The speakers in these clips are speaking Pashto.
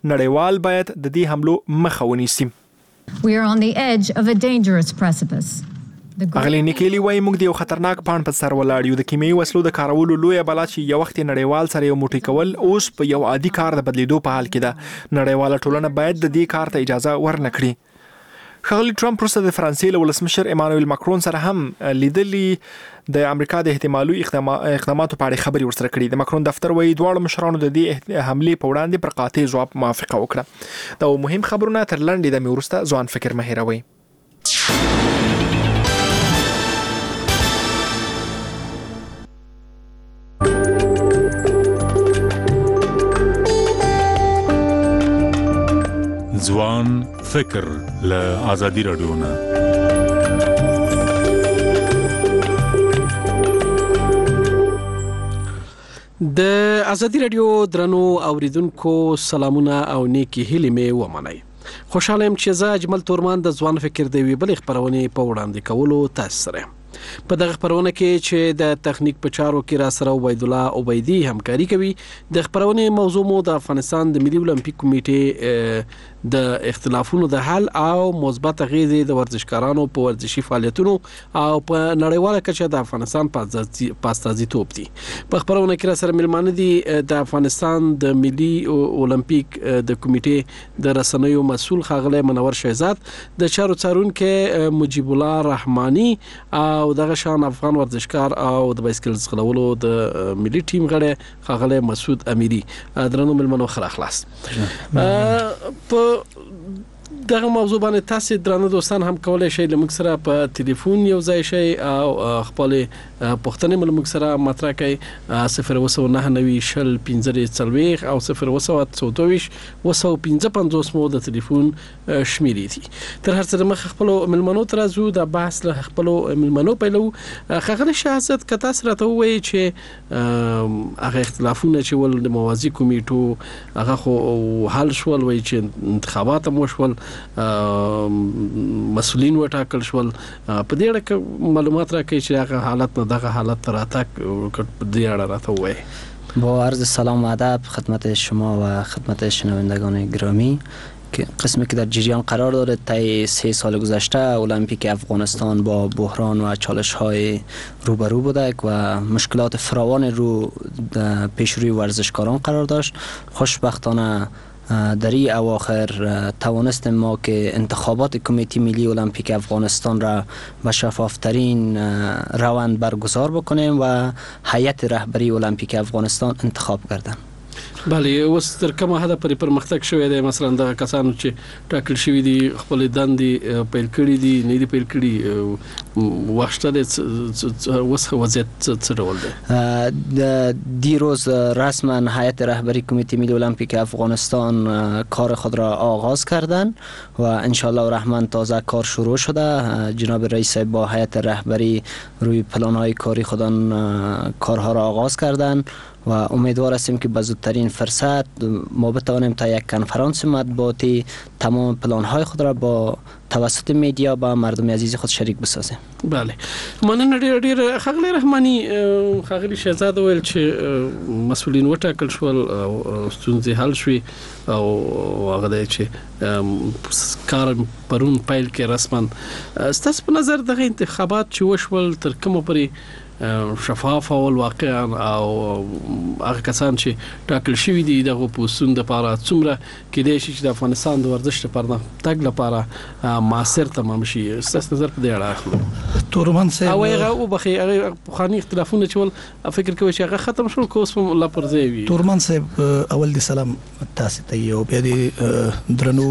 نړیوال باید د دې حملو مخه ونیسي. We are on the edge of a dangerous precipice. اغلی نیکیلی وای موږ د یو خطرناک پاڼ په سر ولاړ یو. د کیمیاوي وسلو د کارولو لویه بلا چې یو وخت نړیوال سره یو موټی کول اوس په یو عادي کار د بدلیدو په حال کې ده. نړیواله ټولنه باید د دې کار ته اجازه ورنکړي. ښاغلي ټرمپ وروسته د فرانسې له ولسمشر ایمانویل ماکرون سره هم لیدلي د امریکا د احتمالي اقداماتو په اړه خبرې ورسره کړي. د ماکرون دفتر وایي دواړو مشرانو د دې حملې په وړاندې پر قاطع ځواب موافقه وکړه. دا مهم خبرونه تر لنډې دمې وروسته ځوان فکر مه هېروئ. ځوان فکر له آزادي رادیو نه. د آزادي رادیو درنو اوریدونکو سلامونه او نیکی هیلې مې ومنئ. خوشاله یم چې زه اجمل تورمان د ځوان فکر د یوې بلې خپرونې په وړاندې کولو تاسو سره په دغه خبرونه کې چې د تخنیک په چارو کې را سره عبید الله عبیدی همکاري کوي. د خبرونې موضوع مو د افغانستان د ملي المپیک کمیټې د اختلافونو د حل او مثبت اغیزې د ورزشکارانو په ورزشي فعالیتونو او په نړیواله کچه د افغانستان په استازیتوب دي. په خبرونه کې را سره ملمانه دي د افغانستان د ملي المپیک د کمیټې د رسنیو مسؤل ښاغلی منور شهزاد، د چارو څارونکي مجیب الله رحماني او دغه شان افغان ورزشکار او د بایسکل ځغلولو د ملي ټیم غړی ښاغلی مسعود امیری. درنو ملمنو خیر خلاص. په دغه موضوع باندې تاسو درنه دوستان هم کولای شئ له موږ سره په ټلیفون یو ځای شئ او خپل پوښتنې موږ سره مطرح کړئ. 029901540 او 02722 مو د ټلیفون شمیرې دي. تر هر څه مخ خپل ملمنو تر زو د بحث له خپل ملمنو پیلو. خغلی شهزاد کتا سره ته وایي چې هغه اختلافونه چې ول د موازی کمیټو هغه خو حل شول، وایي چې انتخابات مو شول، مسؤلین وټاکل شول. په دې اړه معلومات راکړئ چې هغه حالت نه دغه حالت تر اتاک په دې اړه راته وایي. با عرض سلام و ادب خدمت شما و خدمت شنوندگان گرامی که قسمی که در جریان قرار داره طی 3 سال گذشته المپیک افغانستان با بحران و چالش های روبرو بوده و مشکلات فراوان رو پیش روی ورزشکاران قرار داشت. خوشبختانه در این اواخر توانستیم ما که انتخابات کمیته ملی المپیک افغانستان را به شفافترین روند برگزار بکنیم و هیئت رهبری المپیک افغانستان انتخاب کردن. بله، اوس تر کومه حد پرې پرمختګ شوی دی؟ مثلا د کسانو چې ټاکل شوي دي خپل دندې پیل کړي دي نه دي پیل کړي واشته د وس وضعیت څه ډول دی؟ دیروز رسما هیئت رهبری کمیته ملی المپیک افغانستان کار خود را آغاز کردن و ان شاء الله الرحمن تازه کار شروع شده. جناب رئیس با هیئت رهبری روی پلان‌های کاری خودان کارها را آغاز کردن و امیدوار هستیم که به زودترین فرصت ما بتوانیم تا یک کنفرانس مطبوعاتی تمام پلان‌های خود را با توسط میدیا با مردم عزیز خود شریک بسازیم. بله، مننه ډیر. ښاغلی رحماني، ښاغلی شهزاد ویل چې مسؤلین وټاکل شول او ستونزې حل شوې او هغه دی چې کار پرون پیل کې رسما. ستاسو په نظر دغه انتخابات چې وشول تر کومه پورې شفاف او واقعا او هغه کسان چې ټاکل شوي دي دغه پوسټونو لپاره څومره کېدای شي چې د افغانستان د ورزش لپاره تګ لپاره معاصر تمام شي؟ ستاسو نظر په دې اړه اخلو. تورمان صاحب او هغه وبخي هغه خاني اختلافونه چې ول فکر کوي چې هغه ختم شول کوس په لا پرځي وي. تورمان صاحب اول دي سلام تاسو ته یو بیا دي درنو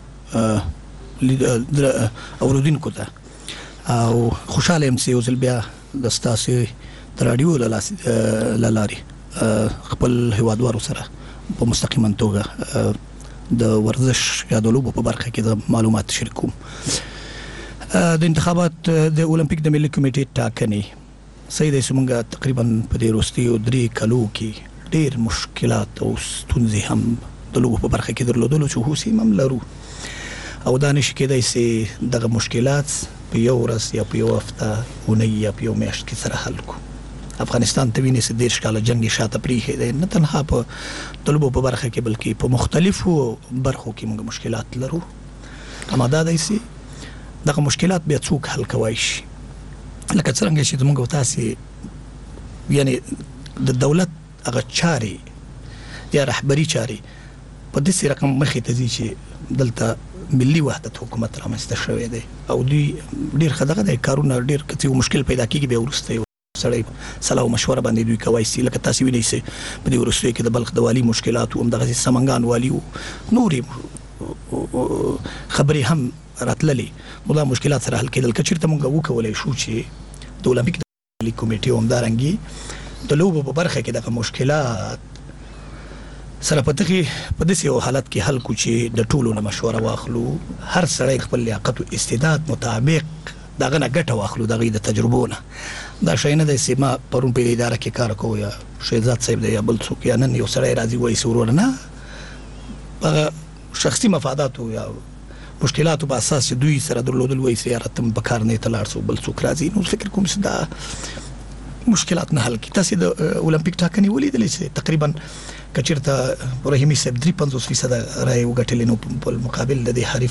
اوردونکو ته او خوشاله يم چې اوس بیا د ستاسو د رادیو لاري خپل هیوادوالو سره په مستقیما توګه د ورزش یا د لوبو په برخه کې د معلومات شریکوم. د انتخابات د اولمپیک د ملي کمیټې ټاکنې سید سمونګه تقریبا په دې وروستیو 3 کالو کې ډېر مشکلات او ستونزې هم د لوبو په برخه کې درلودل چې هوسي هم لرو او دانش کېدای سي دغه مشکلات په یو ورځ یا په یو هفته اونۍ یا په یو میاشت کې سره حل کو. افغانستان ته ویني چې 10 کال جنگ شاته پریخي دی، نه تنها په طلبو په برخه کې بلکې په مختلفو برخو کې موږ مشکلات لرو. اما دا دایسي دغه مشکلات بیا څوک حل کوي شي، لکه څنګه چې موږ تاسو یعنی د دولت هغه چاري یا رهبری چاري په دې رقم مخې ته ځي چې دلته ملي وحدت حکومت رامنځته شوی دی او دوی ډیر خدغه د کارونه ډیر کڅو مشکل پیدا کیږي به ورسته سړی صلاح مشوره باندې دوی کوي سي، لکه تاسو وینئ سي په دې ورسته کې د بلخ د والی مشکلات او دغه سمنګان والی او نوري خبري هم راتللي، نو دا مشکلات سره حل کېدل کچېرته موږ وکولای شو چې د اولمپیک کمیټې هم دارنګي د لوبو په برخه کې دغه مشکلات سره په دې حالت کې حل کو چې د ټولو نه مشوره واخلو، هر سړی خپل لیاقت او استعداد مطابق دغه نه ګټه واخلو، دغه د تجربونه. دا شي نه د سیما پرون په اداره کې کار کوي یا شهزاد صاحب دی یا بل څوک یا نن یو سړی راځي وایي سورور نه هغه شخصي مفادات یا مشکلات په اساس دوی سره درلودل وایي سیارتم په کار نه تلاړ سو بل څوک راځي. نو فکر کوم چې دا مشکلات نه حل کی. تاسو د اولمپیک ټاکنې ولیدلې چې تقریبا کچیرته رحیمی صاحب 53% رای وګټلې، نو په مقابل د حریف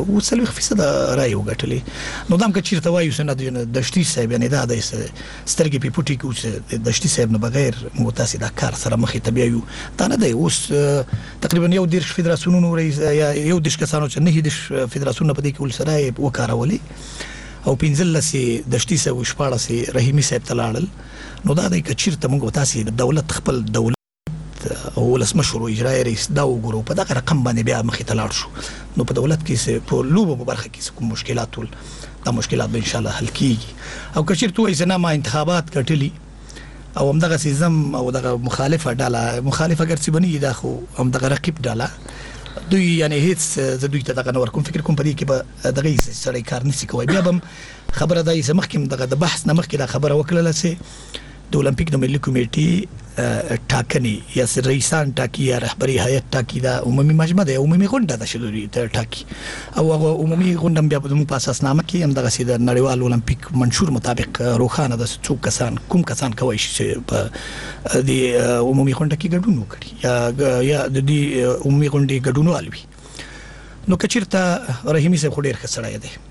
40% رای وګټلې. نو دام کچیرته وایو چې د دشتي صاحب یعنی دا د سترګې په پټي کې چې دشتي صاحب نه بغیر مو تاسو دا کار سره مخې ته بیايو، دا نه دی. اوس تقریبا یو دیرش فدراسیونونو رئیس یا یو دیرش کسانو چې نه دیش فدراسیونونه په دې کې ول سره وکارولي او 15 دشتي صاحب 14 رحیمی صاحب تلاړل. نو دا د کچیرته موږ تاسو د دولت خپل دولت او ولسمشر اجرایي رئیس دا وګورو په دغه رقم باندې بیا مخې ته لاړ شو. نو په دولت کې په لوبو په برخه کې کوم مشکلات ول دا مشکلات به ان شاء الله حل کیږي. او کچیرته وایي چې ما انتخابات کټلی او همدغه سیزم او دغه مخالفه ډاله مخالفه ګرځي بنی دا خو همدغه رقیب ډاله دوی یعنی هیڅ دوی ته دغه نور کوم فکر کوم پدې کې به دغه سړی کار نسی کوي. بیا بم خبره دای چې مخکې دغه د بحث نه مخکې دا خبره وکړله چې د اولمپیک د ملي کمیټې ټاکنې یا رئیسان ټاکی یا رهبری هیئت ټاکی دا عمومي مجمع ده، عمومي غونډه ده چې ته ټاکی او هغه عمومي غونډه بیا په اساسنامه کې هم دغه سید نړیوال اولمپیک منشور مطابق روخانه د څوک کسان کوم کسان کوي چې په د عمومي غونډه کې ګډون وکړي یا د دې عمومي غونډې ګډون والوي. نو کچیرته رحیمی صاحب ډیر خسړای دی،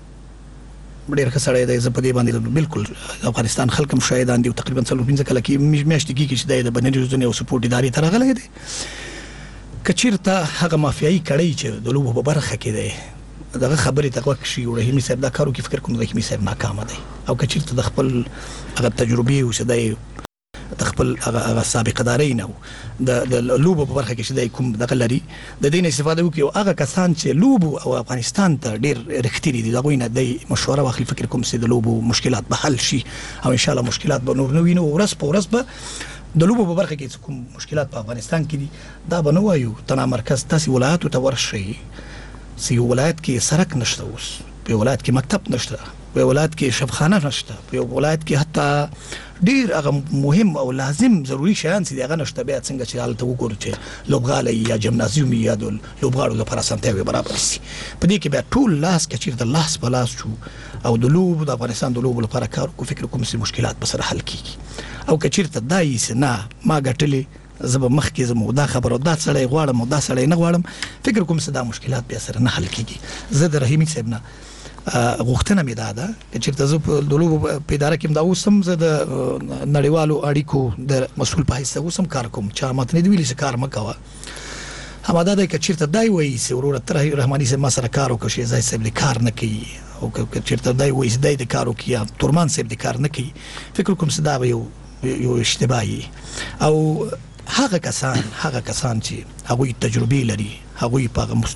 ډیر خسړای دی. زه په دې باندې بالکل افغانستان خلک هم شاهدان دي او تقریبا 15 کال کې میاشتې کې چې د بنري روزنه او سپورټ ادارې ته راغلی دی. کچیرته هغه مافیایي کړی چې د لوبو په برخه کې دی دغه خبرې ته وکشي او رحیمی صاحب دا کارو کې فکر کوم رحیمی صاحب ناکام دی او کچیرته د خپل هغه تجربه او چې د خپل هغه سابقه داري نه د لوبو په برخه کې چې د کوم دغه لري د دې استفاده وکړي او هغه کسان چې لوبو او افغانستان ته ډیر رښتینی دي دا غوینه د مشوره واخلي فکر کوم چې د لوبو مشکلات به حل شي او ان شاء الله مشکلات به نور نه وینو. ورځ په ورځ به د لوبو په برخه کې کوم مشکلات په افغانستان کې دي دا به نه وایو تنا مرکز تاسو ولایت ته ورشي سی ولایت کې سړک نشته، اوس په ولایت کې مکتب نشته، په ولایت کې شبخانه نشته، په ولایت کې حتی ډیر هغه مهم او لازم ضروری شیان چې هغه نشته. بیا څنګه چې حالت وګورو چې لوبغالي یا جمنازیوم یا د لوبغاړو لپاره سنتي برابر شي په دې کې بیا ټول لاس کې چې د لاس په لاس شو او د لوب د افغانستان د لوب لپاره کار کو فکر کوم چې مشکلات به سره حل کیږي. او کچیرته دای نه ما غټلې زب مخکې زمو دا خبره دا سړی غواړم دا سړی نه غواړم فکر کوم چې دا مشکلات بیا سره نه حل کیږي. زه د رحیمی صاحب نه غوښتنه مې دا ده چې تاسو په دلو په اداره کې دا اوسم زه د نړیوالو اړیکو د مسول په حیث اوسم کار کوم چې ماته نه دی ویلي چې کار مکوه. هم دا د کچیرته دای وایي چې ورور تر رحماني صاحب ما سره کار وکړي چې زای صاحب کار نه کوي او کچیرته دای وایي چې دای د کار وکړي یا تورمان صاحب د کار نه کوي فکر کوم چې دا یو اشتباهي او هغه کسان چې هغه تجربه لري هغه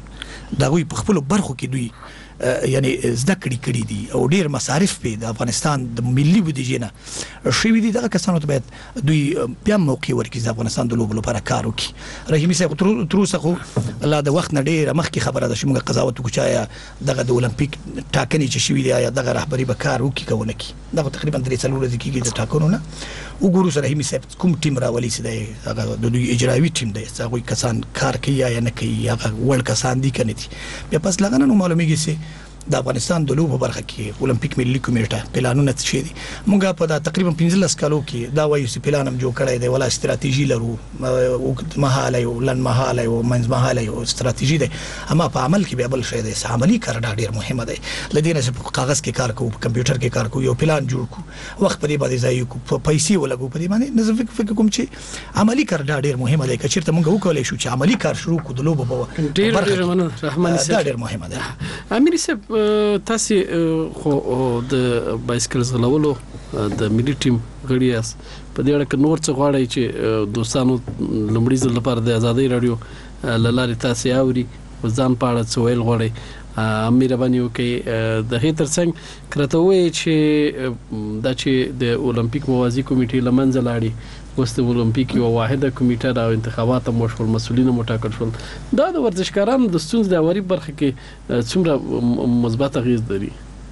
په خپل برخو کې دوی یعنی زده کړی دي او ډیر مصارف په د افغانستان د ملي بودیجې نه شوي دي دغه کسانو ته باید دوی بیا موقع ورکړي د افغانستان د لوبو لپاره کار وکړي. رحیمی صاحب تر اوسه خو الله د وخت نه ډیر مخکې خبره ده چې موږ قضاوت وکړو چې دغه د اولمپیک ټاکنې چې شوي دي یا دغه رهبري به کار وکړي کوونه کی دا تقریبا 3 ورځې کېږي د ټاکنو نه وګورو سره رحیمی صاحب کوم ټیم راولي چې هغه د دوی اجرایي ټیم دی هغه کسان کار کوي یا نه کوي هغه ول کسان دي کنه دي بیا پس لغنه نو معلومیږي چې د افغانستان د لوبو برخه کې اولمپیک ملي کمیټه پلانونه څه دي موږ په تقریبا 15 کالو کې دا وایو چې پلان هم جوړ کړی دی ولا استراتیژي لرو وخت مهاله او لن مهاله او منځ مهاله او استراتیژي دی اما په عمل کې به بل شی دی عملی کار ډیر مهمه دی لدینه چې کاغذ کې کار کوو کمپیوټر کې کار کوو یو پلان جوړ کوو وخت په دې باندې ځای کوو پیسې ولګو په دې باندې نظر فکر کوم چې عملی کار ډیر مهمه دی چې چیرته موږ وکولای شو چې عملی کار شروع کړو د لوبو په ډیر مننه رحمان دا ډیر مهمه ده امیر صاحب تاسو خو د بایسکل زغلولو د ملي ټیم غړي یاست په دې اړه کې نور څه غواړئ چې دوستانو لمړي ځل لپاره د آزادۍ رادیو لاري تاسو اوري ځان په اړه څه ویل غواړئ امیر باندې وکي د هیتر څنګه کرته وای چې د چې د اولمپیک موازی کمیټې لمنځه لاړي وست اولمپیک یو واحده کمیټه د انتخابات مشغول مسؤلین مټاکل شول دا د ورزشکارانو د ستونزې د اوري برخه کې څومره مثبت اغیز لري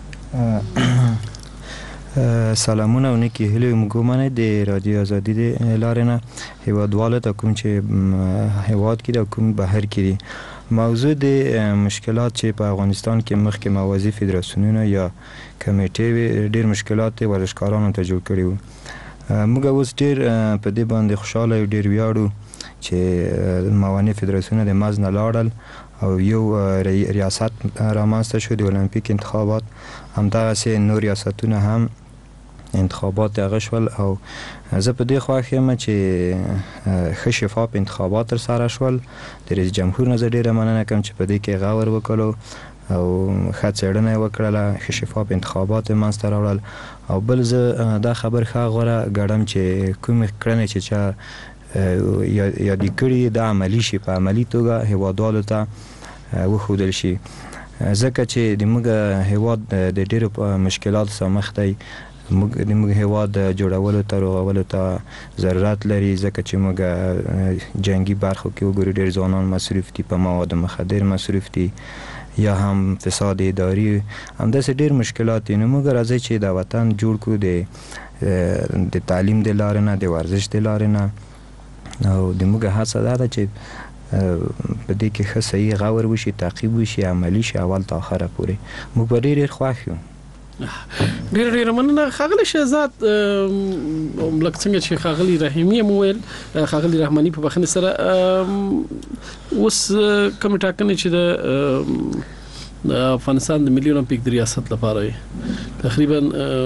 سلامونه او نیکی هیله موږ د رادیو ازادي د لارنه هیوادواله ته کوم چې هیواد کې د کوم بهر کې موضوع د مشکلات چې په افغانستان کې مخکې موازی فدراسیونونه یا کمیټې ډېر مشکلات ورزشکارانو ته جوړ کړي وو موږ اوس ډېر په دې باندې خوشاله یو ډېر ویاړو چې موانع فدراسیونونه د مزنه لاړل او یو ریاست رامنځته شو د اولمپیک انتخابات همدغسې نور ریاستونه هم انتخابات هغه شول او زه په دې خوښ یم چې ښه شفاف انتخابات ترسره شول د رئیس جمهور نه زه ډېره مننه کوم چې په دې کې غور وکړو او ښه څېړنه یې وکړله ښه شفاف انتخابات یې منځته راوړل او بل زه دا خبر ښه غوره ګڼم چې کومې کړنې چې چا یادې کړي د عملي شي په عملي توګه هیوادوالو ته وښودل شي ځکه چې د موږ هیواد د ډېرو مشکلاتو سره مخ دی موږ هیواد جوړولو ته رغولو ته ضرورت لري ځکه چې موږ جنگي برخو کې وګورو ډېر ځوانان مصروف دي په مواد مخدر مصروف دي یا هم فساد اداري همداسې ډېر مشکلات دي نو موږ راځي چې د وطن جوړ کړو د تعلیم د لارې نه د ورزش د لارې نه او د موږ هڅه دا ده چې په دې کې ښه صحیح غور وشي تعقیب وشي عملي شي اول تا آخره پورې موږ به ډېر خوښ یو ډېر مننه ښاغلی شهزاد لکه څنګه چې ښاغلی رحیمي هم وویل ښاغلی رحماني په بخښنې سره اوس کومې ټاکنې چې د افغانستان د ملي اولمپیک د ریاست لپاره تقریبا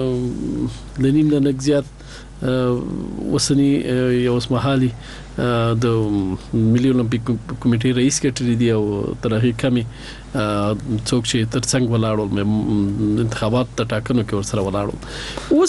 د نیم نه لږ زیات وسنی یو اسمحالي د ملي اولمپیک کمیټې رئیس کټری دی او تر هغه کمی څوک چې ترڅنګ ولاړول انتخابات ته ټاکنو کې ورسره ولاړول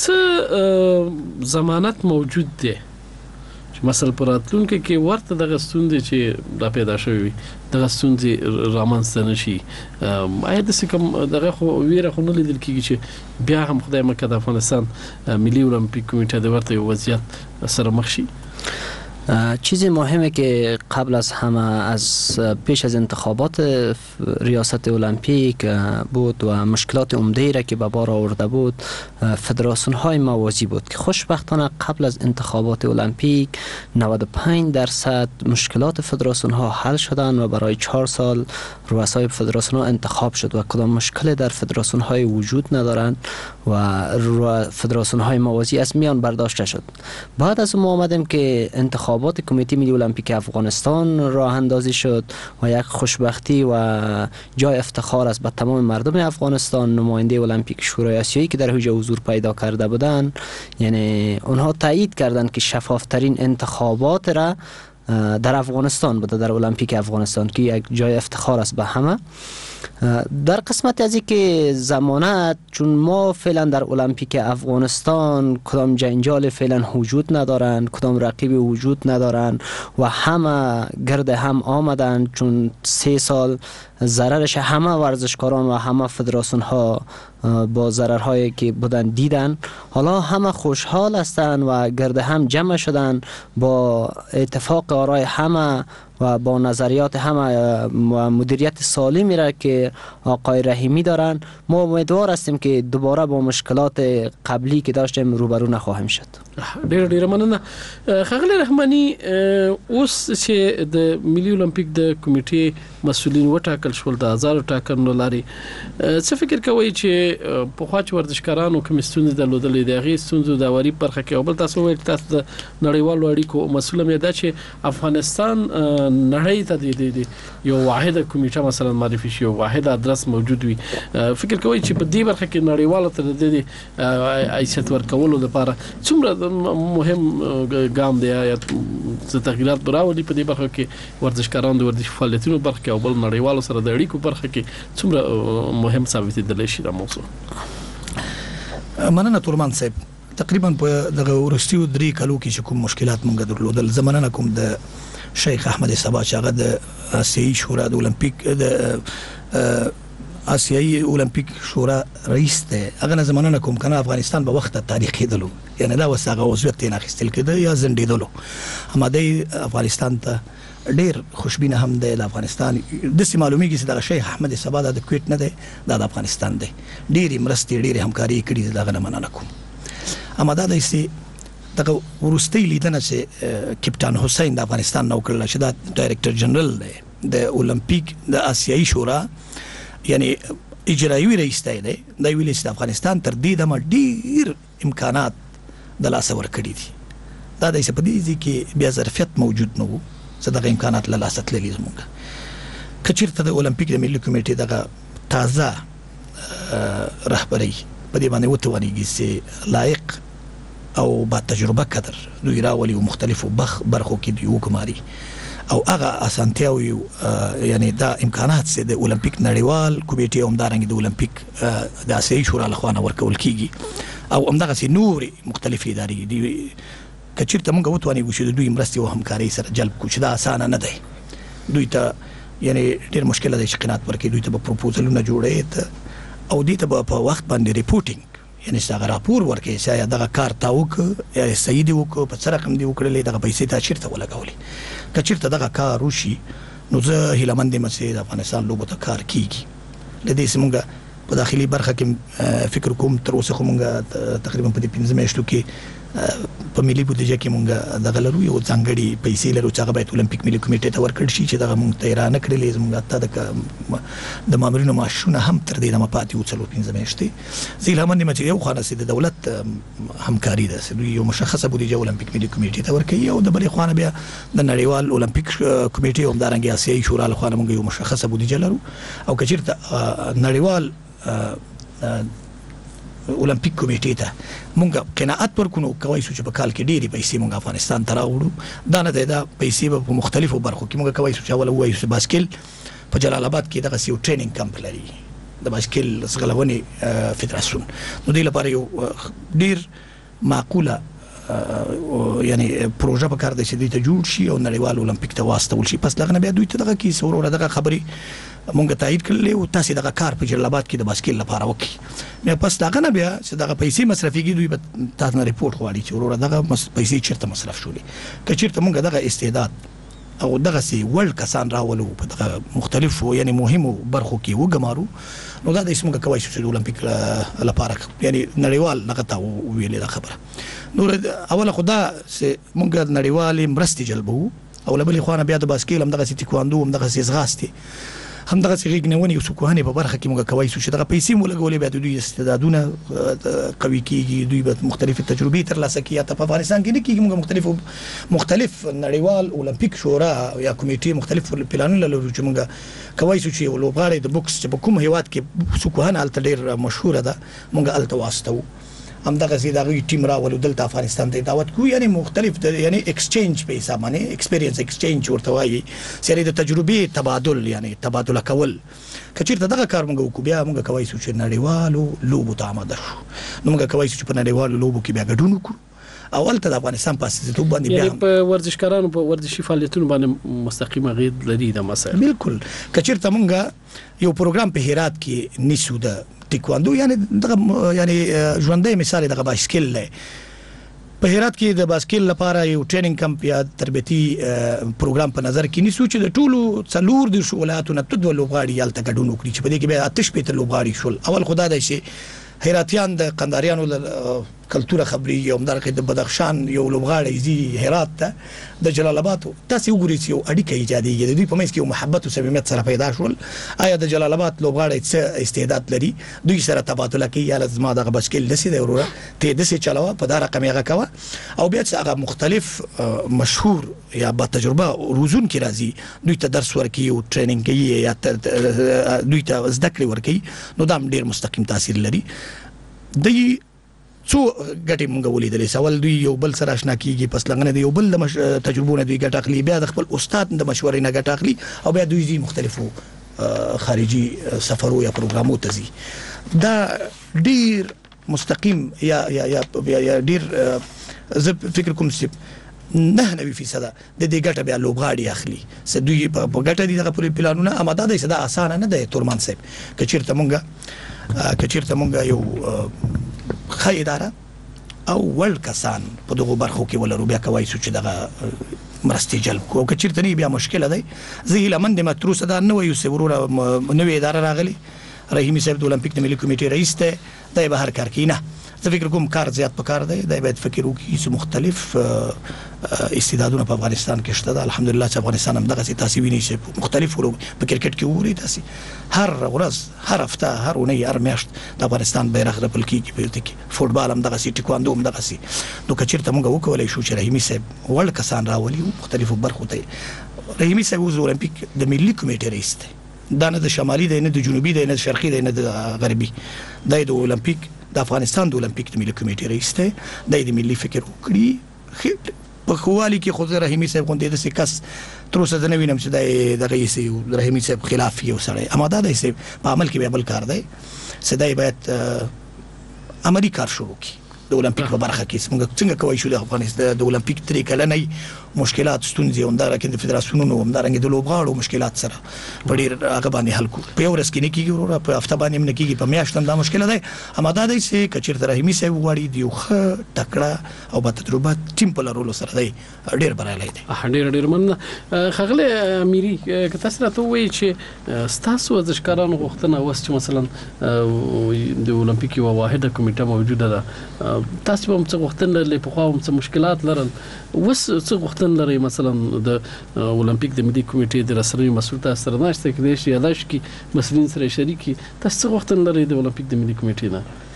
اوس ضمانت موجود دی چې مثلا پر راتلونکي کې ورته دغه ستونزې چې را پیدا شوي دغه ستونزې رامنځته نشي آیا داسې کوم دغه خو ویره خو نه لیدل کېږي چې بیا هم خدای مکه د افغانستان ملي اولمپیک کمیټه د ورته وضعیت سره مخ شي چیز مهمه که قبل از همه از پیش از انتخابات ریاست المپیک بود و مشکلات عمده را که به بار آورده بود فدراسیون های موازی بود که خوشبختانه قبل از انتخابات المپیک 95% مشکلات فدراسیون ها حل شدند و برای 4 سال رؤسای فدراسیون ها انتخاب شد و کدام مشکل در فدراسیون های وجود ندارند و فدراسیون های موازی از میان برداشته شد. بعد از ما آمدیم که انتخابات کمیته ملی المپیک افغانستان راه اندازی شد و یک خوشبختی و جای افتخار است به تمام مردم افغانستان. نماینده المپیک شورای آسیایی که در حوزه حضور پیدا کرده بودند یعنی اونها تایید کردند که شفافترین انتخابات را در افغانستان بوده در المپیک افغانستان که یک جای افتخار است به همه. در قسمت از اینکه ضمانت چون ما فعلا در المپیک افغانستان کدام جنجال فعلا وجود ندارند کدام رقیب وجود ندارند و همه گرد هم آمدند چون 3 سال ضررش همه ورزشکاران و همه فدراسیون ها با ضررهایی که بودن دیدن حالا همه خوشحال هستند و گرد هم جمع شدن با اتفاق آرای همه و با نظریات همه مدیریت سالمی را که آقای رحیمی دارن ما امیدوار هستیم که دوباره با مشکلات قبلی که داشتیم روبرو نخواهیم شد. ډیر مننه. ښاغلی رحماني، اوس چې د ملي اولمپیک د کمیټې مسؤلین وټاکل شول د آزادو ټاکنو لاري، څه فکر کوئ چې پخوا چې ورزشکارانو کومې ستونزې درلودلې د هغې ستونزو د هواري په برخه کې، او بل تاسو وویل تاسو د نړیوالو اړیکو مسؤل هم دا چې افغانستان نړۍ ته د یو واحده کمیټه مثلا معرفي شي، یو واحد ادرس موجود وي، فکر کوئ چې په دې برخه کې نړیوالو ته د حیثیت ورکولو لپاره څومره مهم ګام دی یا څه تغییرات راولي په دې برخه کې ورزشکاران د ورزش فعالیتونو برخه کې او بل نړیوالو سره د اړیکو برخه کې څومره مهم ثابتېدلی شي دا موضوع؟ مننه تورمان صاحب. تقریبا په دغه وروستیو 3 کالو کې چې کوم مشکلات مونږ درلودل، زمانه کوم د شیخ احمد صبا چې هغه د آسیایي شورا د اولمپیک د آسیایي اولمپیک شورا رئیس دی، هغه نه زمانه کوم کنه افغانستان په وخت تاریخي دلو، یعنی دا وسغه عضویت نه اخیستل کېده یا زندیدلو، اما د افغانستان ته ډیر خوشبینه هم دی. د افغانستان د سیمه معلومیږي چې د شیخ احمد صبا د کویت نه دی، د افغانستان دی، ډیر مرستې ډیر همکاري کړې دغه نه مننه کوم. اما دا د سي دغه ورستي لیدنه چې کپټان حسین د افغانستان نو کړل چې دا ډایرکټر جنرال دی د اولمپیک د آسیایي شورا، یعنی اجرایي رئیس دی، دا ویل چې افغانستان تر دې دمه ډیر امکانات د لاس ور کړی دي. دا د سپدې کې بیا ظرفیت موجود نه وو، صدقه امکانات له لاس تللی زموږ. کچیرته د اولمپیک د ملي کمیټې دغه تازه رهبری په دې باندې وتوانیږي چې لایق او با تجربه کدر دوی راولي او مختلفو برخو کې دی وکماري او هغه اسانتیاوي، یعنی دا امکانات چې د اولمپیک نړیوال کمیټې هم دارنګ د اولمپیک د آسیایي شورا لخوا نه ورکول کیږي او همدغه سي نور مختلفې ادارې دي. کچیرته موږ وتوانیږو چې دوی مرستې او همکاري سره جلب کړو چې دا اسانه نه دی. دوی ته یعنی ډېر مشکل دی چې قناعت ورکړي، دوی ته به پروپوزلونه جوړوي او دوی ته به په وخت باندې ریپورټینګ، یعنی څنګه راپور ورکړي چې دغه کار تا وکړ یا صحیح دی وکړ، په څه رقم دی وکړلې، دغه پیسې تا چیرته ولګولې. کچیرته دغه کار وشي نو زه هیلهمند یم چې د افغانستان لوبو ته کار کیږي. لدې سمونګه په داخلي برخه کې فکر کوم تر اوسه کومه تقریبا په 15 میاشتو کې په ملي بودیجه کې مونږ دغه لرو یو ځانګړي پیسې لرو چې هغه باید اولمپیک ملي کمیټې ته ورکړل شي چې دغه مونږ ته ایران کړلې زموږ ته د مامورینو معاشونه هم تر دې نه پاتې و 15 میاشتې. زه هیلهمند یم چې یو خانه سي د دولت همکاري ده چې یو مشخصه بودیجه اولمپیک ملي کمیټې ته ورکړي او د بلې خانه بیا د نړیوال اولمپیک کمیټې هم دارنګ آسیایي شورا له خوا مونږ یو مشخصه بودیجه لرو او کچیرته نړیوال اولمپیک کمیټې ته مونږ قناعت ورکونو کوي چې په کال کې ډېری پیسې مونږ افغانستان ته راوړو. دا نه دا پیسې په مختلفو برخو کې مونږ کوي چې اول وایو چې باسکل په جلال آباد کې دغه یو ټریننګ کمپ لري د باسکل ځغلونې فدراسیون، نو دې لپاره یو ډېر معقوله یعنی پروژه په کار دی چې دوی ته جوړ شي او نړیوال اولمپیک ته واستول شي. پس دغه نه بیا دوی ته دغه کې سوروره دغه خبري مونږ تایید کړلې او تاسو دغه کار په جلال آباد کې د باسکل لپاره وکړي. مې پس دغه نه بیا چې دغه پیسې مصرفيږي دوی به تاسو نه ریپورت غواړي چې وروره دغه پیسې چیرته مصرف شولې. کچیرته مونږ دغه استعداد او دغه سي ورلد کسان راولو په دغه مختلفو یعنی مهمو برخو کې وګمارو، نو دا د اسمه کوي چې اولمپیک لپاره یعنی نړیوال دغه تا ویلې دا خبره. نو اوله خدا چې مونږ نړیوال مرستې جلبو او لبلې خوانه بیا د باسکل هم دغه سي تکواندو هم دغه سي زغاستي هم دغه څنګه غنونی او سکوهانه په برخه کې موږ کوي چې دغه پیسې موږ لګولې به دوی استعدادونه قوي کیږي، دوی به مختلفه تجربې ترلاسه کوي. ته په افغانستان کې نه کیږي، موږ مختلف نړیوال اولمپیک شورا یا کمیټې مختلف پلانونه لرو چې موږ کوي چې یو لوبغاړی د بوکس چې په کوم هیواد کې سکوهانه الته ډېر مشهوره ده موږ الته واسطو هم دغه زی دغه ټیم راولو دلته افغانستان ته دعوت کو، یعنی مختلف یعنی ایکسچینج په حساب باندې ایکسپیرینس ایکسچینج ورته وایي سره د تجربې تبادل یعنی تبادله کول. کچیرته دغه کار موږ وکړو بیا موږ کوي چې نړیوالو لوبو ته آماده شو، نو موږ کوي چې په نړیوالو لوبو کې بیا ګډون وکړو اول ته د افغانستان په اساس باندې بیا په ورزشکارانو په ورزشي فعالیتونو باندې مستقیمه غید لري د مسایل. بالکل کچیرته موږ یو پروګرام په هرات کې نیسو د تکواندو یعنی دغه یعنی ژوندۍ مثال دغه بایسکل په هرات کې د باسکل لپاره یو ټریننګ کمپ یا تربیتی پروګرام په نظر کې نیسو چې د ټولو څلور د ولایتونو ته د لوبغاړي یالته ګډون وکړي چې په دې کې به آتش په لوبغاړي شول. اول خدا دی چې هراتیان د قنداریانو کلتور خبري یو مدارکه د بدخشان یو لوبغاړي زی هرات ته د جلال آباد تاسو وګورئ چې یو اړیکه ایجادېږي د دوی په منځ کې یو محبت او صمیمیت سره پیدا شول. آیا د جلال آباد لوبغاړي څه استعداد لري دوی سره تبادله کوي یا لازم دغه بسکل دسي دی وروره ته دسي چلاوه په دا رقم یې کوه او بیا چې هغه مختلف مشهور یا با تجربه روزون کې راځي دوی ته درس ورکوي او ټریننګ کوي یا دوی ته زده کړې ورکوي نو دا ډیر مستقیم تاثیر لري. د څو ګټې مونږ ولیدلې سوال دوی یو بل سره آشنا کیږي پس لغنه دی یو بل تجربو نه دوی ګټه اخلي بیا د خپل استاد د مشورې نه ګټه اخلي او بیا دوی زی مختلفو خارجي سفرو یا پروګرامو ته زی دا ډیر مستقیم یا ډیر زه فکر کوم چې 99% د دې ګټه بیا لوبغاړي اخلي څه دوی په ګټه دي دغه پلانونه اماده دي صدا اسانه نه دی تورمان صاحب کچیرته مونږه یو ښه اداره او ول کسان په دغه برخو کې ولرو بیا کوي چې دغه مرستي جلب کو کچیرته نه بیا مشکله دی زه لمن د متروس دا نو یو سورونه نوې اداره راغلي رحیمی صاحب د اولمپیک د ملي کمیټې رئیس ته دای به هر کار کینه زه فکر کوم کار زیات پکار دی دای باید فکر وکړي چې مختلف استعدادونه په افغانستان کې شته الحمدلله چې افغانستان هم دغه تاسو وینئ چې مختلف په کرکټ کې ووري تاسو هر ورځ هر هفته هر اونۍ هر میاشت د افغانستان بیرغ رپل کیږي په دې کې فوټبال هم دغه ټیکواندو هم دغه نو کچیرته موږ وکولای شو چې رحیمی صاحب ول کسان راولي مختلفو برخو ته رحیمی صاحب د اولمپیک د ملي کمیټې رئیس دی دا نه د شمالي دی نه د جنوبي دی نه د شرقي دی نه د غربي د اولمپیک د افغانستان د اولمپیک د ملي کمیټې رئیس دی د ملي فکر وکړي په خوالي کې خو رحیمی صاحب غونډې د سکس تر اوسه نه وینم چې د رئیس رحیمی صاحب خلاف یو سړی اماده دی چې په عمل کې به بل کار دی سدای باید عملی کار شروع کړي د اولمپیک په برخه کې څنګه کوي شو د افغانستان د اولمپیک طریقه لنی مشکلات ستونزې همدارنګه د فدراسیونونو همدارنګه د لوبغاړو مشکلات سره په ډیر هغه باندې حل کو په یو ورځ کې نه کیږي ورو په هفته باندې نه کیږي په میاشت هم دا مشکله ده اماده دی چې کچیر رحیمی صاحب غواړي دی خو تکړه او با تجربه ټیم په لرلو سره دی ډیر برابر دی ډیر من خغله امیری که تاسو راته وایي چې ستاسو ورزشکارانو غوښتنه وس چې مثلا د اولمپیک یو واحده کمیټه موجوده ده تاسو هم څه غوښتنه لرئ په خو هم څه مشکلات لرل وس څه غوښتنه لري مثلا د اولمپیک د ملي کمیټې د رسنۍ مسؤل تاسو سره ناشته کې شي یاداش کې مسلین سره شریکي تاسو څه غوښتنه لرئ د اولمپیک د ملي کمیټې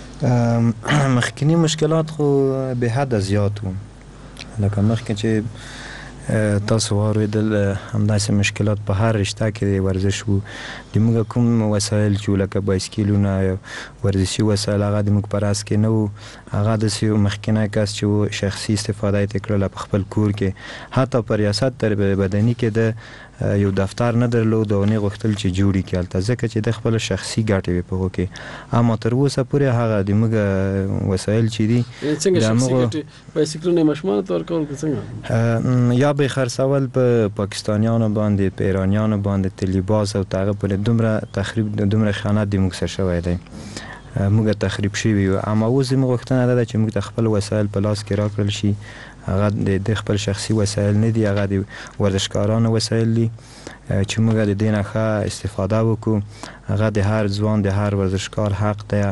نه مخکنی مشکلات خو به حد زیات وو لکه مخکې چې تاسو واردل همداسې مشکلات په هر رشته کې د ورزش وو د موږ کوم وسایل چې لکه بایسکلونه یا ورزشي وسایل هغه د موږ پر اس کې نه وو هغه د سیو مخکنی کس چې شخصي استفاده یې کړله په خپل کور کې حتی پر ریاست تر بدني کې د یو دفتر نه درلود او نه غوښتل چې جوړی کړل ځکه چې د خپل شخصي ګټې په هغه کې اما تر اوسه پورې هغه د موږ وسایل چې دي څنګه شخصي ګټې بایسکلونه مشمول تور کول څنګه یا به خرڅول په پاکستانیانو باندې په ایرانیانو باندې تلیباس او تاغه پر دومره تخریب دومره خیانت د موږ سره شوی دی موږ تخریب شوی اما اوس موږ غوښتنه ده چې موږ خپل وسایل په لاس کې راکړل شي هغه د خپل شخصي وسایل نه دي هغه د ورزشکارانو وسایل دي چې موږ د دې نه ښه استفاده وکړو هغه د هر ځوان د هر ورزشکار حق دی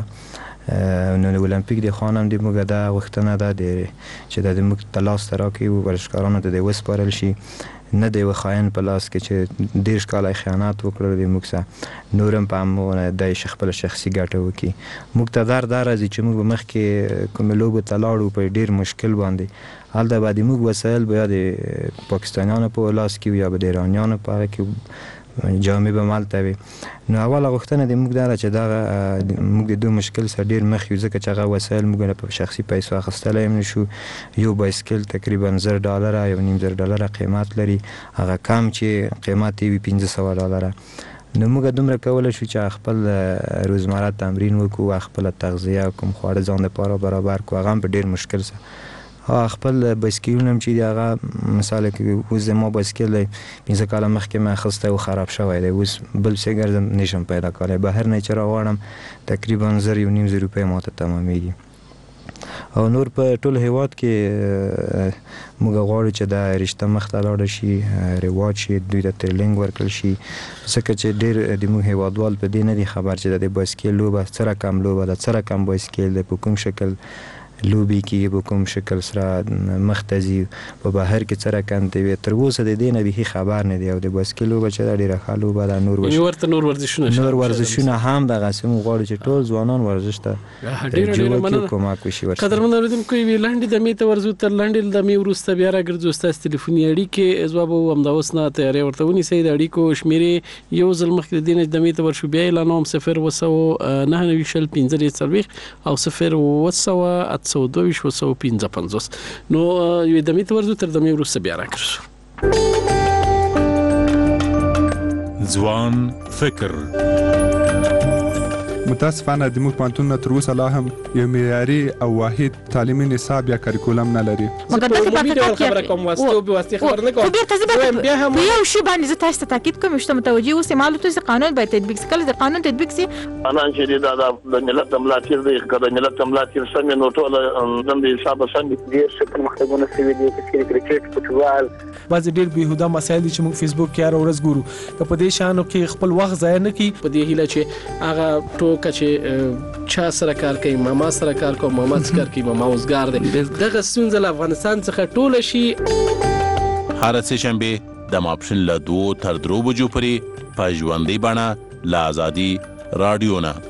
نو اولمپیک د خانم د موږ د غوښتنه ده چې د موږ تلاش راکړي ورزشکارانو ته د وسپارل شي نه دی وخاین په لاس کې چې ډیر کال خیانت وکړل د موږ سره نورم په امونه د خپل شخصي ګټه وکي موږ ته دار راځي چې موږ مخ کې کوم لوګو تلاړو په ډیر مشکل باندې حال د بعد موږ وسایل بیا د پاکستانیانو په لاس کې یا د ایرانیانو په کې جامې به مالته وي نو اوله غوښتنه د موږ دا چې دا موږ د دوه مشکل سره ډیر مخ یو ځکه چې هغه وسایل موږ په شخصي پیسو اخیستلای هم نشو یو بایسکل تقریبا $10 یا $9 قیمت لري هغه کم چې قیمت یې $500 نو موږ دومره کولای شو چې خپل روزمره تمرین وکړو خپل تغذیه کوم خواړه ځان لپاره برابر کړو هغه په ډیر مشکل سره خپل بایسکلونه چې هغه مثال کې اوس ما بایسکل 15 کال مخکې ما خسته او خراب شوی دی اوس بل څه ګرځم نشم پیدا کولای بهر نه چر واړم تقریبا $1.5 ماته تمامېږي او نور په ټول هیواد کې موږ غواړو چې دا رشته مخته لاړه شي، رواج شي، دوی ته ټریننګ ورکړل شي، ځکه چې ډېر د موږ هیوادوال په دې نه دي خبر چې د بایسکل لوبه څه رقم لوبه ده، څه رقم بایسکل دی، په کوم شکل لوبي کې، په کوم شکل سره مختزي په بهر کې څه رقم دی. تر اوسه د دې نه به خبر نه دی او د بایسکل لوبه چې ډېره ښه لوبه ده. نور ورزشونه هم دغه سیمه غواړي چې ټول ځوانان ورزش ته ډېر مننه کومک وشي. قدرمن اوریدونکو وی لاندې د میته ورزو تر لاندې د می ورسته بیا راګرځو ستاسو ټلیفوني اړیکې ځواب هم دا اوس نه تیارې ورته ونی سید اړیکو شمیرې یو ځل مخکې د دینه د میته ورشو بیا اعلانوم 0 او 0 822 نو یو د میته ورزو تر د می ورسته بیا راګرځو. ځوان فکر متاسفانه د موږ پوهنتون تر اوسه لا هم یو معیاري او واحد تعلیمي نصاب یا کریکولم نه لري. مګر تاسو خبره کوم واسطه خبر نه کوم بیا هم یو شی باندې زه تاسو ته تاکید کوم چې متوجي اوسئ معلومات چې قانون باید تطبیق کړي. د قانون تطبیق سي انا چې دا د ملت ملاتیر دی کله ملت ملاتیر سم نو ټول د حساب سم دي چې مختبونه سوي دي چې کرکټ فوتبال بعض ډېر بهوده مسایل چې موږ فیسبوک کې هر ورځ ګورو که په دې شانو کې خپل وخت ضایع نه کړي. په دې هیله چې هغه ټوکه چې چا سره کار کوي ماما سره کار کوي ماما سره کار کوي ماما اوسګار دی دغه ستونزه له افغانستان څخه ټوله شي. هر سه شنبه د ماپښین له 2 تر 3 بجو پورې په ژوندۍ بڼه له آزادي رادیو نه.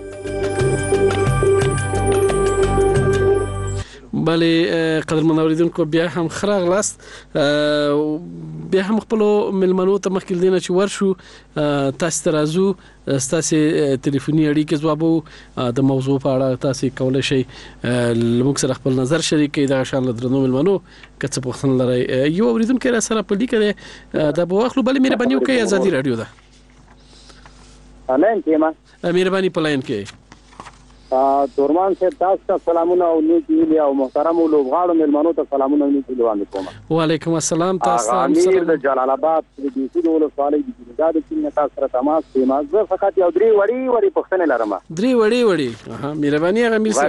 بله قدرمن اوریدونکو بیا هم خراغ لاست بیا هم خپل ملمنو ته مخکې دینه چې ورشو تاسو ترازو تاسو ټلیفوني اړیکې ځوابو د موضوع په اړه تاسو کولای شئ لموږ سره خپل نظر شریک کړئ. دا شان درنو ملمنو که څه پوښتنه لرئ یو اوریدونکو را سره په لیکه ده د بوخلو بل مهرباني وکړئ آزادي رادیو ده امین کیما مهرباني په لاین کې دورمان سے تاسو ته سلامونه او نیکی او محترم لوبغاړو ملمنو ته سلامونه او نیکی وړاندې کوم. وعلیکم السلام. تاسو امیر د جلال آباد د دې ولسوالۍ د جګړې کې تاسو سره تماس کوم. زه فقط یو درې وړي پوښتنه لرم. درې وړي مهرباني هغه امیر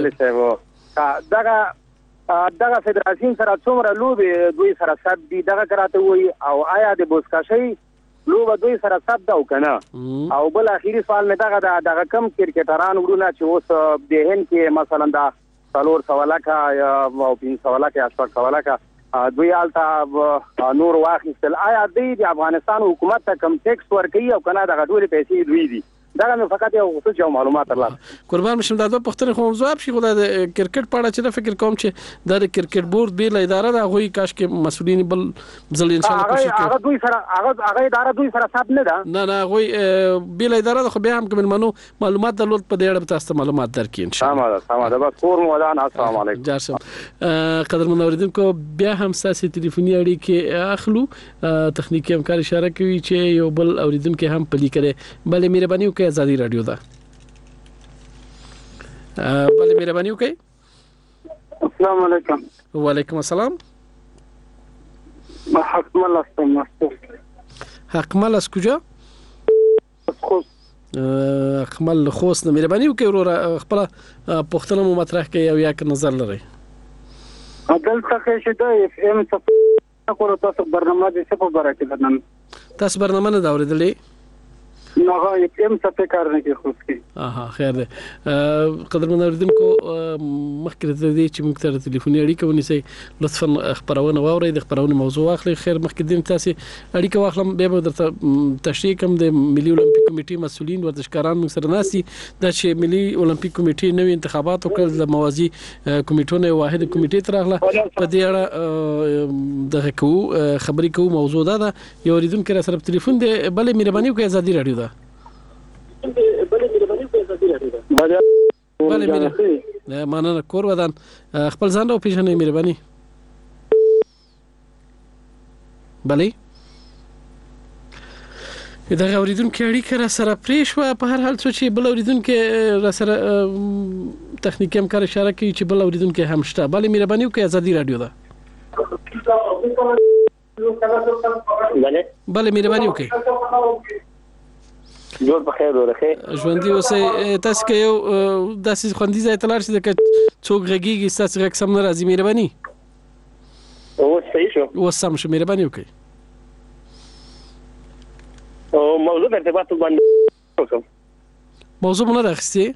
صاحب دغه فدراسیون سره څومره لوبې دوی سره سب دي دغه کراته وي او آیا د بوسکاشي لوبه دوی سره سب دا وکنه او بل اخیری سوال نه دغه کم کرکټران ورونه چې اوس د هند کې مثلا دا 300 لکه او 500 لکه اسپاک لکه دوی آلته نور واخیستل آیا دوی د افغانستان حکومت ته کم ټیکس ورکوي او کنه دغه ډول پیسې دوی دي دا نو فقط یو څه معلومات ترلاسه. قربان مشم دا دوه پختنه خو جواب شي خدای د کرکټ په اړه چې فکر کوم چې د کرکټ بورډ بیل اداره دا غوي کاش کې مسولین بل ځل ان شاء الله کوشش کوي. هغه دوی سره هغه اداره دوی سره ثبت نه ده نه غوي بیل اداره خو بیا هم کوم منو معلومات درلود په دې اړه تاسو ته معلومات درکې ان شاء الله. سلام ده بس کور مودان السلام علیکم. جارشم قدرمن اوریدونکو بیا هم ساسي ټلیفوني اړیکې اخلو تخنیکی همکار اشاره کوي چې یو بل اوریدونکو هم پلی کړي. بل مهرباني وکړئ آزادي رادیو ده بل مهرباني وکړئ. السلام علیکم. وعلیکم السلام. حکمل استم حکمل از کجا؟ حکمل خوست. مهرباني وکړئ ورور خپل پوښتنه مو مطرح کړئ او یا نظر لرئ. دلته کې چې د اف ام څخه کوم تاسو برنامه د څه په اړه کې نن تاسو برنامه نه دا اورېدلې نو هغه یم څه په کار نه کې خوښ کی. خیر ده قدرمن اوریدونکو مخکې د دې چې موږ تر ټلیفوني اړیکه ونیسئ لطفا خبرونه واورئ د خبرونه موضوع واخلئ. خیر مخکې دیم تاسو اړیکه واخلم بیا به درته تشریح کوم د ملي اولمپیک کمیټې مسولین ورزشکاران موږ سره ناسي د چې ملي اولمپیک کمیټې نوې انتخابات وکړل د موازی کمیټونو واحد کمیټې ترغله په دې اړه د خبرې کوو موضوع ده یو اوریدونکو را سره ټلیفون دی بل مهرباني وکړئ آزادي رادیو ده بله مینه مننه کور ودان خپل ځان او پیژنې مهرباني. بله دا اوریدونکو اړیکه را سره پرې شو په هر حال چې بل اوریدونکو را سره تخنیکی همکار اشاره کوي چې بل اوریدونکو هم شته. بله مهرباني وکړئ آزادي رادیو ده بله مهرباني وکړئ. جوړ په خیر ورخه ژوندۍ اوسئ. تاسو که یو داسې خوندي ځای ته لاړ شئ که څوک غږیږي ستاسو غږ سم نه راځي مهرباني اوس صحیح شو اوس سم شو مهرباني وکړئ. او موضوع د ارتباط باندې وکم موضوع مونږ نه راخستې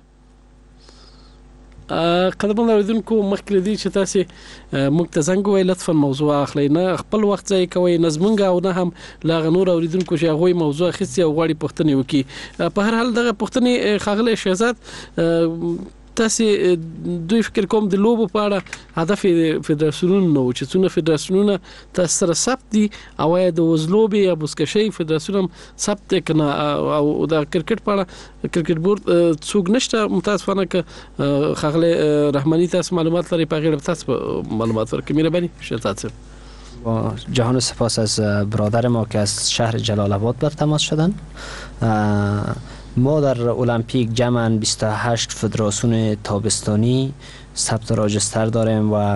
قدرمن اوریدونکو مخکې دی چې تاسو موږ ته زنګ وای لطفا موضوع اخلئ نه خپل وخت ځای کوئ نظمنګ او نه هم لا غنور اوریدونکو چې هغه موضوع خسي او غواړي پښتني وکي په هر حال دغه پښتني خاغله شهزاد تاسو دوی فکر کوم د لوبو په اړه هدف فدراسیونونو نو چې څونه فدراسیونونه تاسو سره ثبت دي او د وزلوبي یا بوسکشي فدراسیون ثبت کنه او د کرکټ په اړه کرکټ بورډ څوک نشته متاسفانه ک خغله رحماني تاسو معلومات لري په غیر تاسو معلومات ورکړئ مهرباني شهزاد صاحب. با جهان سپاس از برادر ما که از شهر جلال آباد بر تماس شدن. ما در المپیک جمعاً 28 فدراسیون تابستانی ثبت راجستر داریم و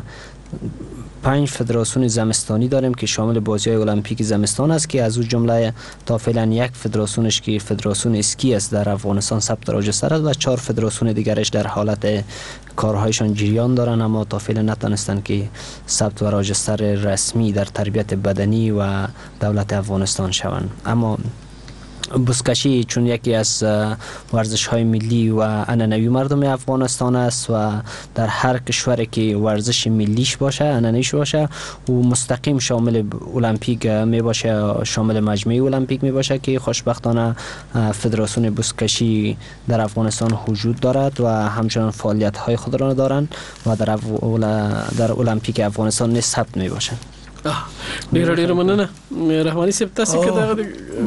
5 فدراسیون زمستانی داریم که شامل بازی‌های المپیک زمستان است که از اون جمله تا فعلا یک فدراسیونش که فدراسیون اسکی است در افغانستان ثبت راجستر است و 4 فدراسیون دیگرش در حالت کارهایشان جریان دارن اما تا فعلا نتونستن که ثبت و راجستر رسمی در تربیت بدنی و دولت افغانستان شوند. اما بوسکشی چون یکی از ورزش‌های ملی و عنعنوی مردم افغانستان است و در هر کشوری که ورزش ملیش باشه عنعنویش باشه و مستقیم شامل المپیک می باشه شامل مجمع المپیک می باشه که خوشبختانه فدراسیون بوسکشی در افغانستان وجود دارد و همچنان فعالیت‌های خود را دارند و در المپیک افغانستان نیز ثبت می باشند. ډیر مننه رحماني صاحب تاسو کده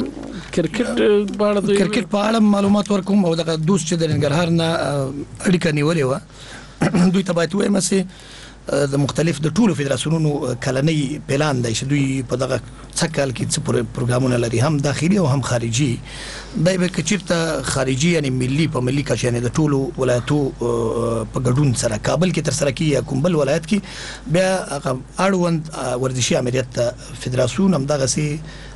کرکټ په اړه معلومات ورکوم او دغه دوست چې د ننګرهار نه اړیکه نیولې و دوی ته باید وایم چې د مختلف د ټولو فدراسیونونو کلنۍ پلان دی چې دوی په دغه څه کال کې څه پروګرامونه لري هم داخلي او هم خارجي دای به کچیرته خارجي یعنی ملي په ملي کچ یعنی د ټولو ولایتو په ګډون سره کابل کې تر سره کی یا کومبل ولایت کې بیا اړوند ورزشي امریت فدراسیون هم دغه سي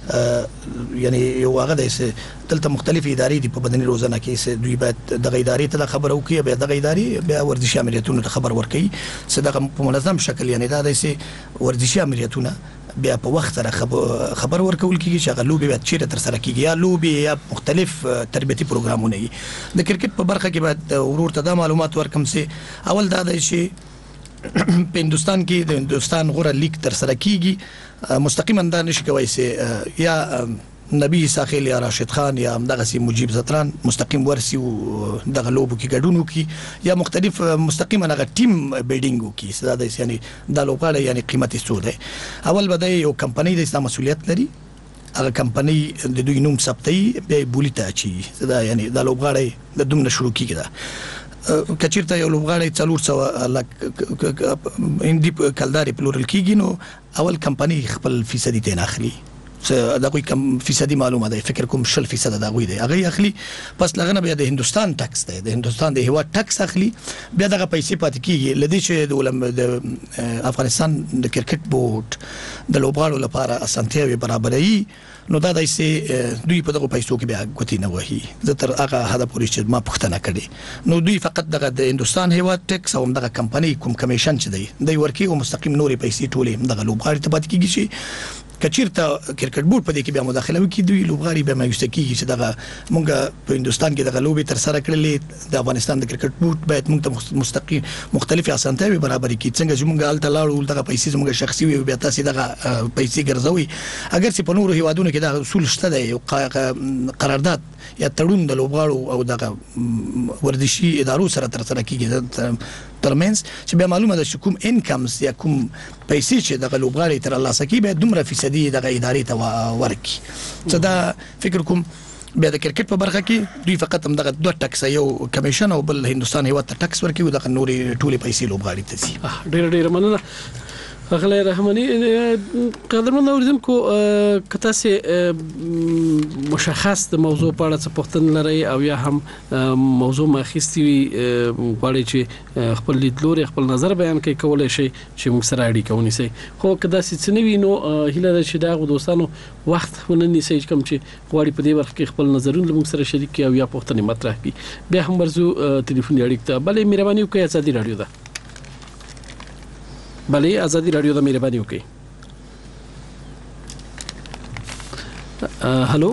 یعنی یو هغه د دلته مختلفې ادارې دي په بدني روزنه کې دوی باید دغه ادارې ته خبر وکړي بیا دغه ادارې بیا ورزشي امریتونو ته خبر ورکړي چې دغه په منظم شکل یعنی دا د ورزشي امریتونه بیا په وخت سره خبر ورکول کیږي چې هغه لوبي به چیرته تر سره کیږي یا لوبي یا مختلف تربیتي پروګرامونه دي د کرکټ په برخه کې باید ورور ته دا معلومات ورکم چې اول دا دی چې په هندستان کې د هندستان غوړه لیگ تر سره کیږي مستقیما دا نشي کوي چې یا نبی ساخیل یا راشد خان یا دغه سي مجيب زتران مستقیم ورسي او دغه لوبو کې ګډون وکي یا مختلف مستقیما هغه ټیم بیلډینګ وکي دا یعنی د لوبغاړي یعنی قیمتي څه ده اول به یو کمپنی د اسلام مسولیت لري هغه کمپنی د دوی نوم ثبتي به بولیته اچي دا یعنی د لوبغاړي د دومره شروع کیږي دا کچیرته یو لوبغاړي 400 لک اندی کلداري پلورل کیږي نو اول کمپنی خپل فیصدي تین اخلي دا کوئی کم فیصدی معلومه ده فکر کوم 0% دا غوي دی هغه اخلي پس لغنه بیا د هندستان ټکس دی د هندستان د هوا ټکس اخلي بیا دغه پیسې پات کیږي لدی چې د افغانستان د کرکټ بورډ د لوبغاړو لپاره اسانتیاوي برابرۍ نو دا دایسه دوی په دغه پیسو کې بیا غوتی نه وهي زه تر هغه هدا پوری چې ما پښتنه کړي نو دوی فقط دغه د هندستان هوا ټکس او دغه کمپنی کوم کمیشن چې دی ورکی او مستقیم نوري پیسې ټولې دغه لوبغاړي ته پات کیږي چې کچیرته کرکټ بورډ په دې کې بیا مداخله وکړي دوی لوبغاړي به مایوسه کیږي چې دغه مونږ په هندستان کې دغه لوبي تر سره کړلې د افغانستان د کرکټ بورډ باید مونږ ته مستقیم مختلفي اسانتیاوي برابر کړي څنګه چې مونږ الته لاړو دغه پیسې زموږ شخصي وي بیا تاسو دغه پیسې ګرځوي اگر چې په نورو هیوادونو کې دا اصول شته دی یو قرارداد یا تړون د لوبغاړو او دغه ورزشي ادارو سره تر سره کیږي ترمنس چې بیا معلومه ده چې کوم انکمز یا کوم پیسې چې دغه لوبغاړي تر الله سکی به دومره فیصدي دغه ادارې ته ورکی څه دا فکر کوم بیا د کرکټ په برخه کې دوی فقط هم دغه دوه ټکس یو کمیشن او بل هندستان هیواد ته ټکس ورکی او دغه نوري ټولي پیسې لوبغاړي ته سي ډیر مننه اغلی رحمانی قدرمن اوریدونکو که تاسو مشخص د موضوع په اړه څه پوښتنه لرئ او یا هم موضوع مخکستي غواړئ چې خپل لیدلوري خپل نظر بیان کړئ کولای شئ چې موږ سره اړیکه ونیسئ خو که داسې څه نه وي نو هیله ده چې دغه دوستانو وخت ونه نیسئ کوم چې غواړي په دې برخه کې خپل نظرونه موږ سره شریک کړي او یا پوښتنې مطرح کړي بیا هم ورزو ټلیفوني اړیکه ته بلې مهرباني وکړئ ازادي رادیو ده بله ازادي رادیو د مهرباني وکړئ هالو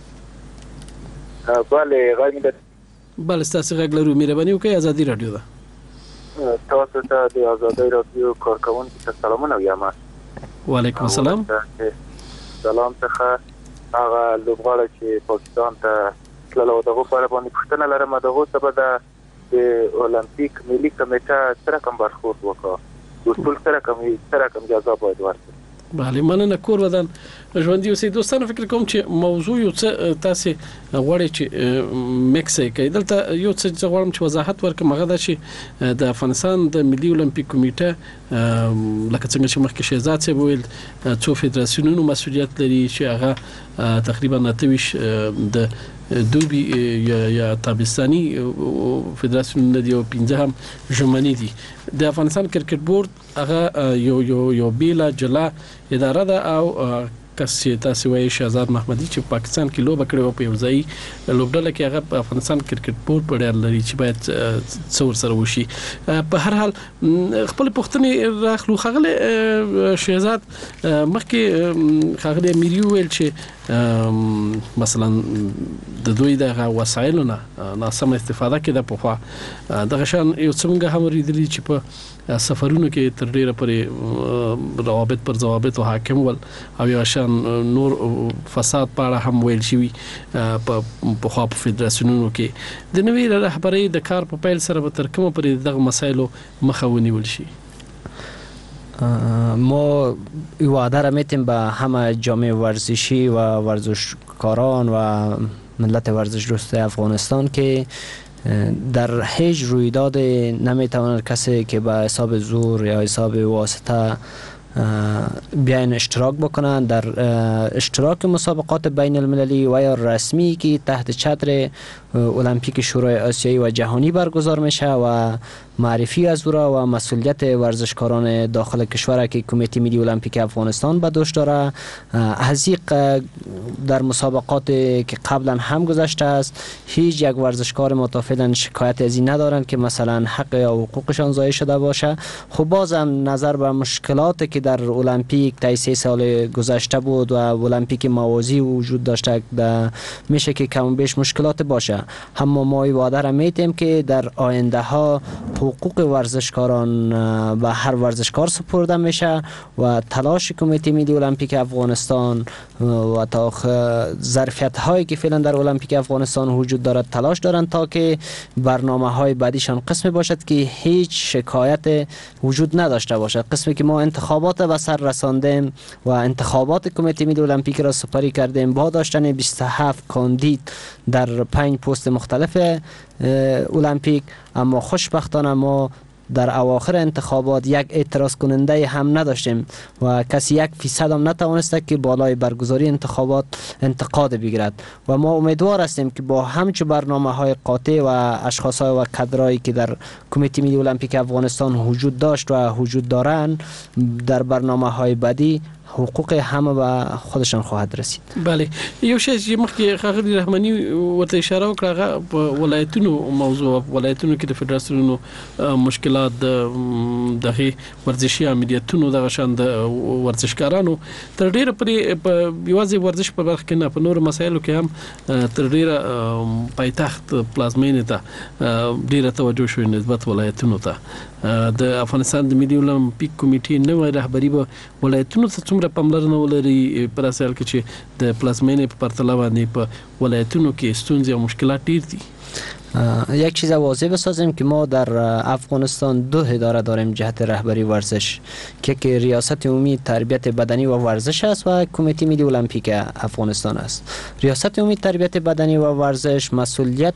بله غږ مې بله ستاسو غږ لرو مهرباني وکړئ ازادي رادیو ده تاسو ته د ازادي رادیو کارکونکو ته سلامونه وایم وعلیکم السلام سلام څخه هغه لوبغاړي چې پاکستان ته تللو دغه په اړه باندې پوښتنه لرم دغه سبب د اولمپیک ملي کمیټه سره کوم برخورد وکړ اصول سره کوم جزا باید ورکړي بله مننه کور ودان ژوندۍ اوسئ دوستانو فکر کوم چې موضوع یو څه تاسو غواړئ چې میکس کوي دلته یو څه غواړم چې وضاحت ورکړم هغه دا چې د افغانستان د ملي اولمپیک کمیټه لکه څنګه چې مخکې شهزاد صاحب ویل څو فدراسیونونو مسؤلیت لري چې هغه تقریبا 29 د دوبي یا تابستاني فدراسیون دی او 15 هم ژمنی دي د افغانستان کرکټ بورډ هغه یو بیلا جلا اداره ده او کس چې تاسو وایي شهزاد محمدي چې پاکستان کې لوبه کړې او په یو ځای لوبډله کې هغه په افغانستان کرکټ بورډ په ډیر لري چې باید څور سره وشي په هر حال خپل پوښتنې راخلو خغله شهزاد مخکې خغله میریو ویل چې مثلا د دوی د وسایلو نه ناسم استفاده کړه په خوا دغه شان یو څنګه هم ریدلی چې په سفرونو کې تر ډیره پرې روابط پر ضوابط او حاکم ول او یو شان نور فساد په اړه هم ویل شوی په خوا په فدراسیونونو کې د نوې رهبرۍ د کار په پیل سره به تر کومه پرې دغه مسایلو مخه ونیول شي ما وعده را میتیم به همه جامعه ورزشی و ورزشکاران و ملت ورزش دوست افغانستان که در هیچ رویداد نمیتواند کسی که به حساب زور یا حساب واسطه بیاین اشتراک بکنند در اشتراک مسابقات بین المللی و یا رسمی که تحت چتر المپیک شورای آسیایی و جهانی برگزار میشه و معرفی از او را و مسئولیت ورزشکاران داخل کشور که کمیته ملی المپیک افغانستان به دوش داره از در مسابقات که قبلا هم گذشته است هیچ یک ورزشکار ما تا فعلا شکایت از این ندارند که مثلا حق یا حقوقشان ضایع شده باشه. خب بازم نظر به مشکلاتی که در المپیک تا 3 سال گذشته بود و المپیک موازی وجود داشته میشه که کم و بیش مشکلات باشه. اما ما وعده را میتیم که در آینده ها حقوق ورزشکاران به هر ورزشکار سپرده میشه و تلاش کمیته ملی المپیک افغانستان و تا ظرفیت هایی که فعلا در المپیک افغانستان وجود دارد تلاش دارند تا که برنامه های بعدیشان قسمی باشد که هیچ شکایت وجود نداشته باشد. قسمی که ما انتخابات به سر رساندیم و انتخابات کمیته ملی المپیک را سپری کردیم با داشتن 27 کاندید در 5 پست مختلف المپیک، اما خوشبختانه ما در اواخر انتخابات یک اعتراض کننده هم نداشتیم و کسی 1% هم نتوانسته که بالای برگزاری انتخابات انتقاد بگیرد و ما امیدوار هستیم که با همچون برنامه های قاطع و اشخاص و کادرایی که در کمیته ملی المپیک افغانستان وجود داشت و وجود دارند در برنامه های بعدی حقوق همه به خودشان خواهد رسید. بله یو شی چې مخکې خاغلی رحمانی ورته اشاره وکړه په ولایتونو موضوع ولایتونو کې د فدراسیونونو مشکلات دغه ورزشي عملیاتونو د غشان د ورزشکارانو تر ډیره پرې یوازې ورزش په برخه کې نه په نور مسایلو کې هم تر ډیره پایتخت پلازمینې ته ډیره توجه شوې نسبت ولایتونو ته د افغانستان د ملي المپیک کمیټې نوې رهبری به ولایتونو ته څومره پاملرنه ولري پر اساس کې چې د پلازمینې په پرتله باندې په ولایتونو کې ستونزې او مشکلات ډیر دي. یک چیز واضح بسازیم که ما در افغانستان 2 اداره داریم جهت رهبری ورزش که ریاست عمومی تربیت بدنی و ورزش است و کمیته ملی المپیک افغانستان است. ریاست عمومی تربیت بدنی و ورزش مسئولیت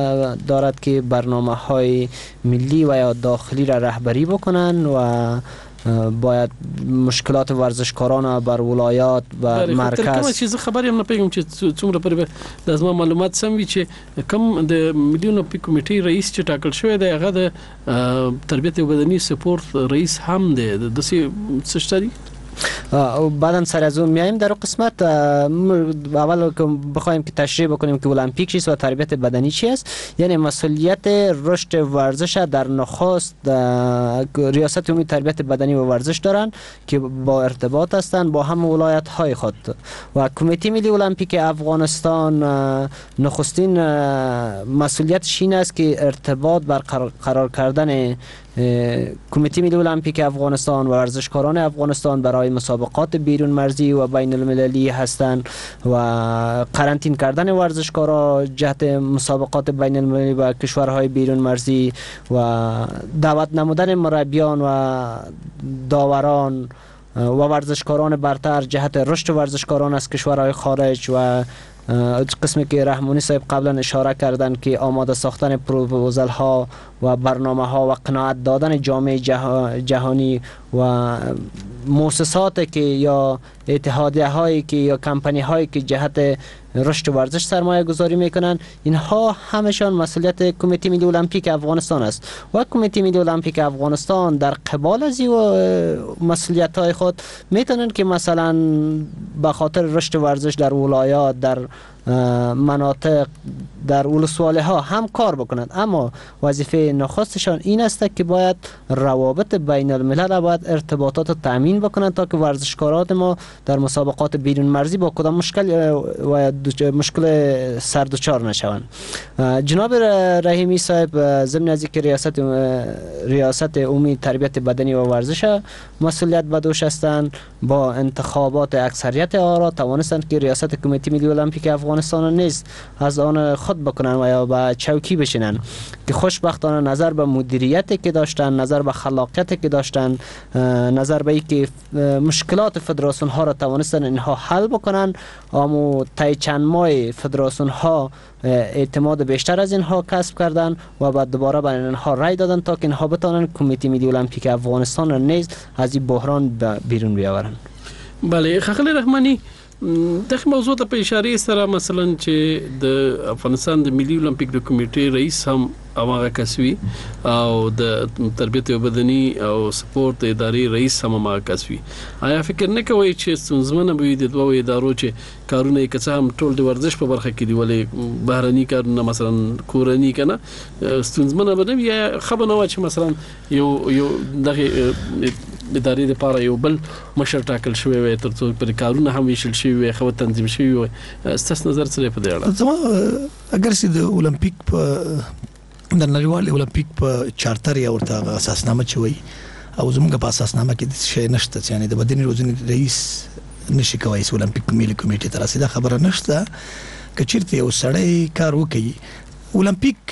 دارد که برنامه های ملی و یا داخلی را رهبری بکنند و باید مشکلات ورزشکاران بر ولایات و مرکز کومه چیز خبر هم نه پیګم چې څومره پرې د ازما معلومات سم وي چې کم د ملي اولمپیک کمیټې رئیس چې ټاکل شوی دی هغه د تربیت او بدني سپورت رئیس هم دی د څه شتري و بعدم سر از اون میایم در قسمت اول که بخوایم که تشریح بکنیم که المپیک چیست و تربیت بدنی چی است. یعنی مسئولیت رشد ورزش در نخست ریاست عمومی تربیت بدنی و ورزش دارن که با ارتباط هستند با هم ولایت های خود و کمیته ملی المپیک افغانستان نخستین مسئولیتش این است که ارتباط برقرار کردن کمیته ملی المپیک افغانستان و ورزشکاران افغانستان برای مسابقات بیرون مرزی و بین المللی هستند و قرنطین کردن ورزشکارا جهت مسابقات بین المللی و کشورهای بیرون مرزی و دعوت نمودن مربیان و داوران و ورزشکاران برتر جهت رشد ورزشکاران از کشورهای خارج و قسمی که رحمانی صاحب قبلا اشاره کردن که آماده ساختن پروپوزال ها و برنامه ها و قناعت دادن جامعه جهانی و مؤسساتی که یا اتحادیه هایی که یا کمپانی هایی که جهت رشد ورزش سرمایه گذاری میکنن، اینها همشان مسئولیت کمیته ملی المپیک افغانستان است و کمیته ملی المپیک افغانستان در قبال از مسئولیت های خود میتونن که مثلا به خاطر رشد ورزش در ولایات، در مناطق، در ولسوالی ها هم کار بکنند، اما وظیفه نخستشان این است که باید روابط بین الملل، باید ارتباطات تامین بکنند تا که ورزشکاران ما در مسابقات بیرون مرزی با کدام مشکل سر دچار نشوند. جناب رحیمی صاحب ضمن از اینکه ریاست عمومی تربیت بدنی و ورزش مسئولیت به دوش هستند، با انتخابات اکثریت آرا توانستند که ریاست کمیته ملی المپیک افغانستان نیز از آن خود بکنن و یا به چوکی بشینن که خوشبختانه نظر به مدیریتی که داشتن، نظر به خلاقیتی که داشتن، نظر به اینکه مشکلات فدراسیون ها را توانستن اینها حل بکنن، اما طی چند ماه فدراسیون ها اعتماد بیشتر از اینها کسب کردن و بعد دوباره به اینها رای دادن تا که اینها بتونن کمیته ملی المپیک افغانستان را نیز از این بحران بیرون بیاورن. بله، ښاغلی رحماني دغه موضوع ته په اشاره سره مثلا چې د افغانستان د ملي اولمپیک د کمیټې رئیس هم هغه کسوي او د تربیت بدني او سپورت ادارې رئیس هم هغه کسوي، آیا فکر نه کوي چې ستونزمنه به وي د دوه ادارو چې کارونه یې که هم ټول د ورزش په برخه کې دی ولې بهرني کارونه مثلا کورني کنه ستونزمنه به نه یا خبره نه چې مثلا یو دغه ادارې لپاره یو بل مشر ټاکل شوی وي ترڅو پر کارونه هم ویشل شوی وي، خو تنظیم شوی وي. ستاسو نظر څه په دې اړه؟ زما اگر چې د اولمپیک په د نړیوال اولمپیک په چارټر یا ورته اساسنامه چوي او زموږ په اساسنامه کې د شی نشته چې یعنی د بدني روزنې رئیس نشي کوي اولمپیک ملي کمیټې تر رسیده خبره نشته. که چیرته یو سړی کار وکړي اولمپیک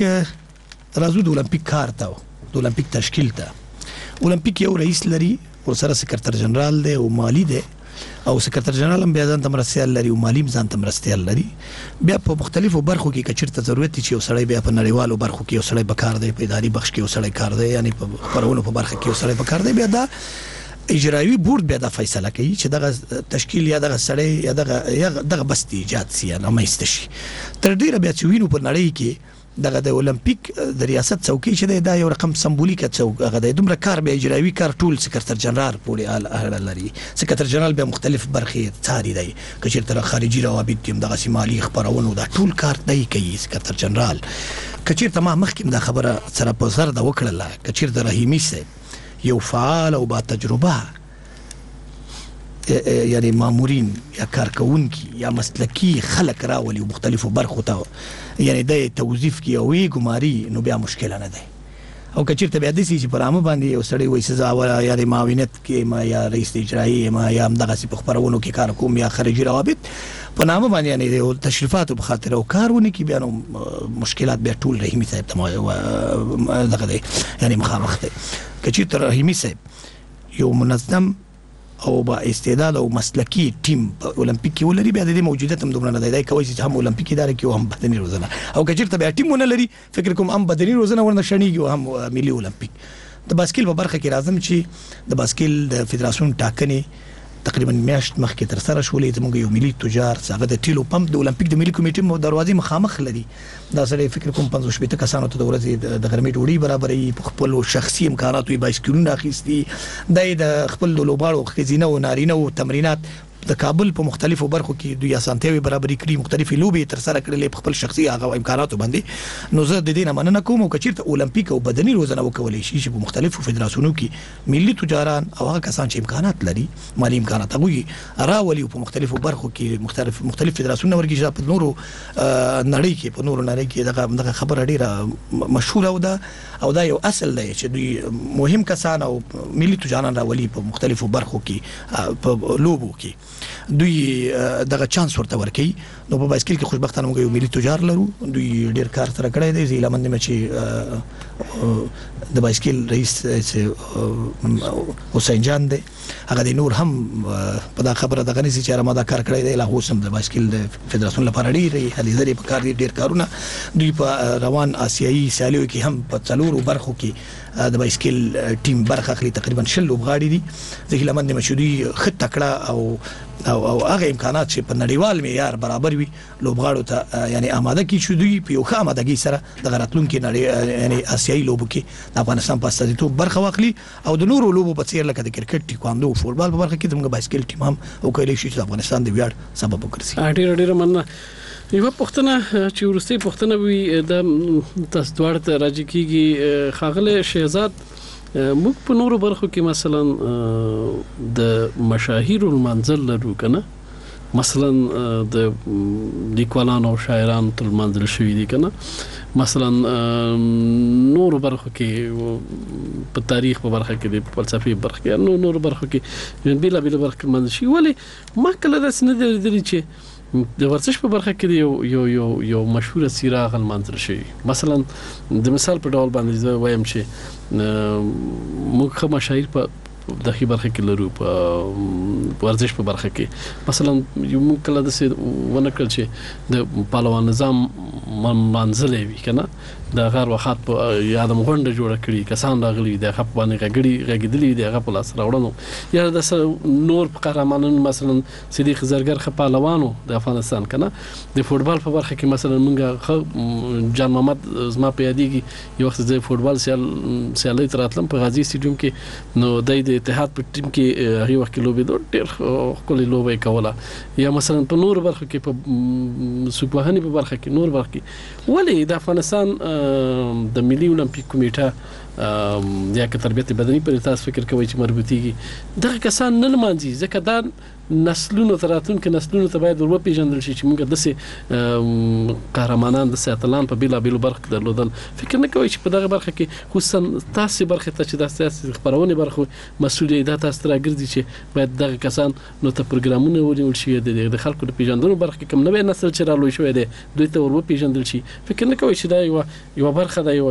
راځو د اولمپیک کار ته د اولمپیک تشکیل ته اولمپیک یو رئیس لري ورسره سکرټر جنرال دی او مالی دی او سکرټر جنرال هم بیا ځان ته مرستیال لري او مالی هم ځان ته مرستیال لري. بیا په مختلفو برخو کې کچیرته ضرورت چې یو سړی بیا په نړیوالو برخو کې یو سړی بکار دی، په اداري بخش کې یو سړی کار دی، یعنی په خبرونو په برخه کې یو سړی بکار دی، بیا دا اجرایي بورډ بیا دا فیصله کوي چې دغه تشکیل یا دغه سړی یا دغه بس دی ایجاد سي یا نمایست شي. تر ډیره بیا چې وینو په نړۍ کې دغه د اولمپیک د ریاست څوکۍ چې دا یو رقم سمبولیک څوک هغه د دومره کار به اجرایي کار ټول سکرټر جنرال پورې اړه لري. سکرټر جنرال به مختلف برخې څاري دی، که چیرته خارجي روابط تیم دغه سیمالي خبرونو دا ټول کار دی کوي سکرټر جنرال. که چیرته ما مخکې دا خبره سره په سر دا وکړله، که چیرته رحیمي صاحب یو فعال او با تجربه یعنی مامورین یا کارکونکي یا مسلکی خلک راولي مختلفو برخو ته یعنی د توظیف کی او ګماري نو بیا مشکل نه ده. او که چیرته بیا د سې چې پرامه باندې یو سړی وایي سزا ولا یا د معاونت کې ما یا رئیس اجرایی ما یا دغه سي په خبرونو کې کار کوم یا خارجي روابط په نامه باندې یعنی د تشریفاتو په خاطر او کارونه کې بیا نو مشکلات بیا ټول رحیمي صاحب ته دغه دی یعنی مخامخ دی. که چیرته رحیمي صاحب یو منظم او با استعداد او مسلکی ټیم په اولمپیک کې ولري، بیا د دې موجودیت هم دومره نه دی کوي چې هم اولمپیک اداره کې هم بدني روزنه او که چیرته بیا ټیم ونه لري فکر کوم هم بدني روزنه ورنه شنیږي او هم ملي اولمپیک د باسکل په برخه کې راځم چې د باسکل د فدراسیون ټاکنې تقریبا میاشت مخکې تر سره شولې. زموږ یو ملي تجار هغه د ټیلو پمپ د اولمپیک د ملي کمیټې دروازې مخامخ لري. دا سره فکر کوم 500 کسانو ته د ورځې د غرمې ډوډۍ برابرې په خپل شخصي امکاناتو بایسکلونه اخیستي. د خپل د لوبغاړو خزینه او نارینه او تمرینات د کابل په مختلفو برخو کې دوی اسانتیاوي برابرې کړې، مختلفې لوبې تر سره کړلې په خپل شخصي هغه امکاناتو باندې. نو زه د دې نه مننه کوم او کچیرته اولمپیک او بدني روزنه وکولای شي چې په مختلفو فدراسیونو کې ملي تجاران او هغه کسان چې امکانات لري مالی امکانات هغه راولي په مختلفو برخو کې مختلف فدراسیونو ورګي چې په نورو نړۍ کې دغه خبره ډیره مشهوره او دا یو اصل دی چې دوی مهم کسان او ملي تجاران راولي په مختلفو برخو کې په لوبو کې دوی دغه چانس ورته ورکي. نو په بایسکل کې خوشبختانه موږ یو ملي تجار لرو، دوی ډیر کار سره کړی دی. زه لمن مې چې د بایسکل رئیس حسین جان دی، هغه د نور هم په دا خبره دغه نسی چې را ما دا کار کړی دی. لا اوس هم د بایسکل د فدراسیون لپاره ډیر هلې ځلې په کار دي، ډیر کارونه. دوی په روان آسیایي سیالیو کې هم په څلورو برخو کې د بایسکل ټیم برخه اخلي. تقریبا 60 لوبغاړي دي. زه لمن مې چې دوی خط تکړه او هغه امکانات چې په نړیوال معیار برابر وي لوبغاړو ته یعنی آماده کی شو دوی په یو ښه آمادګي سره د غراتلونکو نړۍ یعنی آسیایي لوبو کې د افغانستان په استازیتوب برخه واخلي او د نورو لوبو په څیر لکه د کرکټ، ټیکواندو، فوټبال په برخه کې زموږ بایسکل ټیم هم وکړي شي چې افغانستان د ویاړ سبب وګرځي. ډیر مننه. یو پښتنه چې ورستي پښتنه وي د تاسو دوړ ته راځي کیږي خاغله شهزاد موږ په نورو برخو کې مثلا د مشاهیر المنزل لرو کنه، مثلا د لیکوالانو او شاعرانو تر منزل شوی دي کنه، مثلا نورو برخو کې په تاریخ په برخه کې د فلسفي برخه کې نورو برخو کې بیل برخه منزل شي. ولی ما کله داس نه درې چې د ورزش په برخه کې یو مشهور سیره غل منزل شي. مثلا د مثال په ډول باندې زه وایم چې موږ خو مشاهیر په دغه برخه کې لرو په ورزش په برخه کې. مثلا یو موږ کله د څه ونه کړ چې د پهلوان نظام منزل وي کنه، د غیر وخت په یادم غونډه جوړه کړي، کسان راغلي د خپ باندې غږیدلی دی هغه په لاس راوړنو یا د نور قهرمانانو مثلا صدیق زرګر خپ پهلوانو د افغانستان کنه. د فوټبال په برخه کې مثلا موږ جان محمد زما په یادېږي یو وخت د فوټبال سیالي تراتلم په غازی سټیډیوم کې، نو د اتحاد په ټیم کې هغه وخت لوبې ډېر خپل لوبې کوله. یا مثلا په نور برخه کې په سوپوهنی په برخه کې نور برخه کې ولی د افغانستان د ملي اولمپیک کمیټه یا که تربیت بدني پر تاسو فکر کوي چې مربوطيږي دغه کسان نه لمانځي ځکه دا نسلونو تراتون کې نسلونو ته باید ورو پیژندل شي چې موږ دسه قهرمانان د ساتلان په بیلا بیلو برخه درلودل. فکر نه کوي چې په دغه برخه کې خصوصا تاسو برخه ته چې د سیاسي خبرونه برخه مسؤلیت تاسو راګرځي چې باید دغه کسان نو ته پروګرامونه ونیول شي د خلکو د پیژندنو برخه کوم نوې نسل چې رالوي شوی دی دوی ته ورو پیژندل شي. فکر نه کوي چې دا یو برخه ده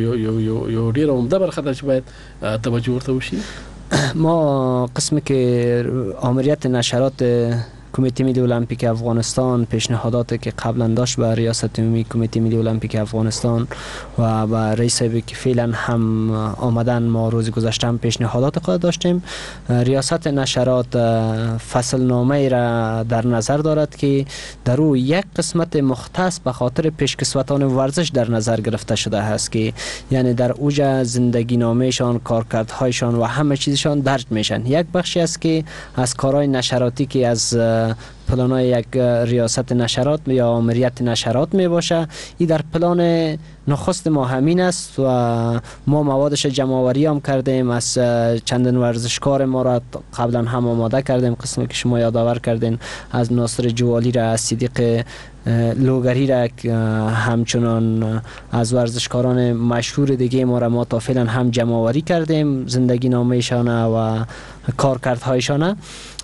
یو ډیره عمده برخه ده چې باید توجه ورته وشي. ما قسم که آمریت نشرات کمیته ملی المپیک افغانستان پیشنهاداتی که قبلا داشت به ریاست عمومی کمیته ملی المپیک افغانستان و به رئیس که فعلا هم آمدن ما روز گذشته هم پیشنهادات خود داشتیم. ریاست نشرات فصل نامه را در نظر دارد که در او یک قسمت مختص به خاطر پیشکسوتان ورزش در نظر گرفته شده است که یعنی در اوج زندگی نامهشان، کارکردهایشان و همه چیزشان درج میشن. یک بخشی است که از کارهای نشراتی که از پلانای یک ریاست نشرات یا آمریت نشرات می باشه، این در پلان نخست ما همین است و ما موادش جمع‌آوری هم کردیم، از چندین ورزشکار ما را قبلا هم آماده کردیم، قسمی که شما یادآور کردین از ناصر جوالی را، از صدیق لوگری را، همچنان از ورزشکاران مشهور دیگه ما را ما تا فعلا هم جمع‌آوری کردیم زندگی نامه‌شان و کارکردهایشان.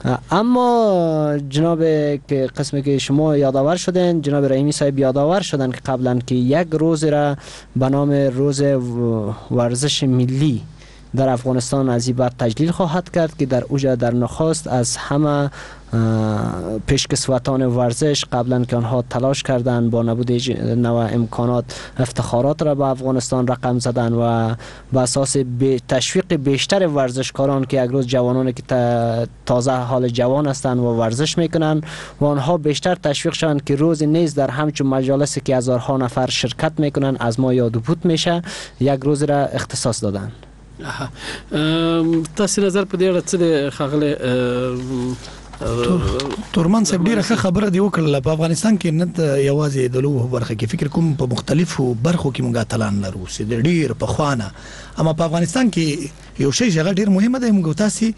اما جناب که قسمی که شما یادآور شدن، جناب رحیمی صاحب یادآور شدن که قبلا که یک روز را به نام روز ورزش ملی در افغانستان از این بعد تجلیل خواهد کرد که در اوجا در نخست از همه پیشکسوتان ورزش قبلا که آنها تلاش کردند با نبود نوع امکانات افتخارات را به افغانستان رقم زدن و به اساس تشویق بیشتر ورزشکاران که یک روز جوانانی که تازه حال جوان هستند و ورزش میکنن و آنها بیشتر تشویق شوند که روز نیز در همچون مجالسی که هزارها نفر شرکت میکنن از ما یاد و بود میشه یک روز را اختصاص دادن. تاسو نظر په دې اړه څه دی ښاغلی تورمان صاحب ډیره ښه خبره دی وکړله. په افغانستان کې نه یوازې د لوبو برخه کې فکر کوم په مختلفو برخو کې موږ اتلان لرو چې ډیر په خوانه، اما په افغانستان کې یو شی چې ډیر مهمه ده موږ تاسو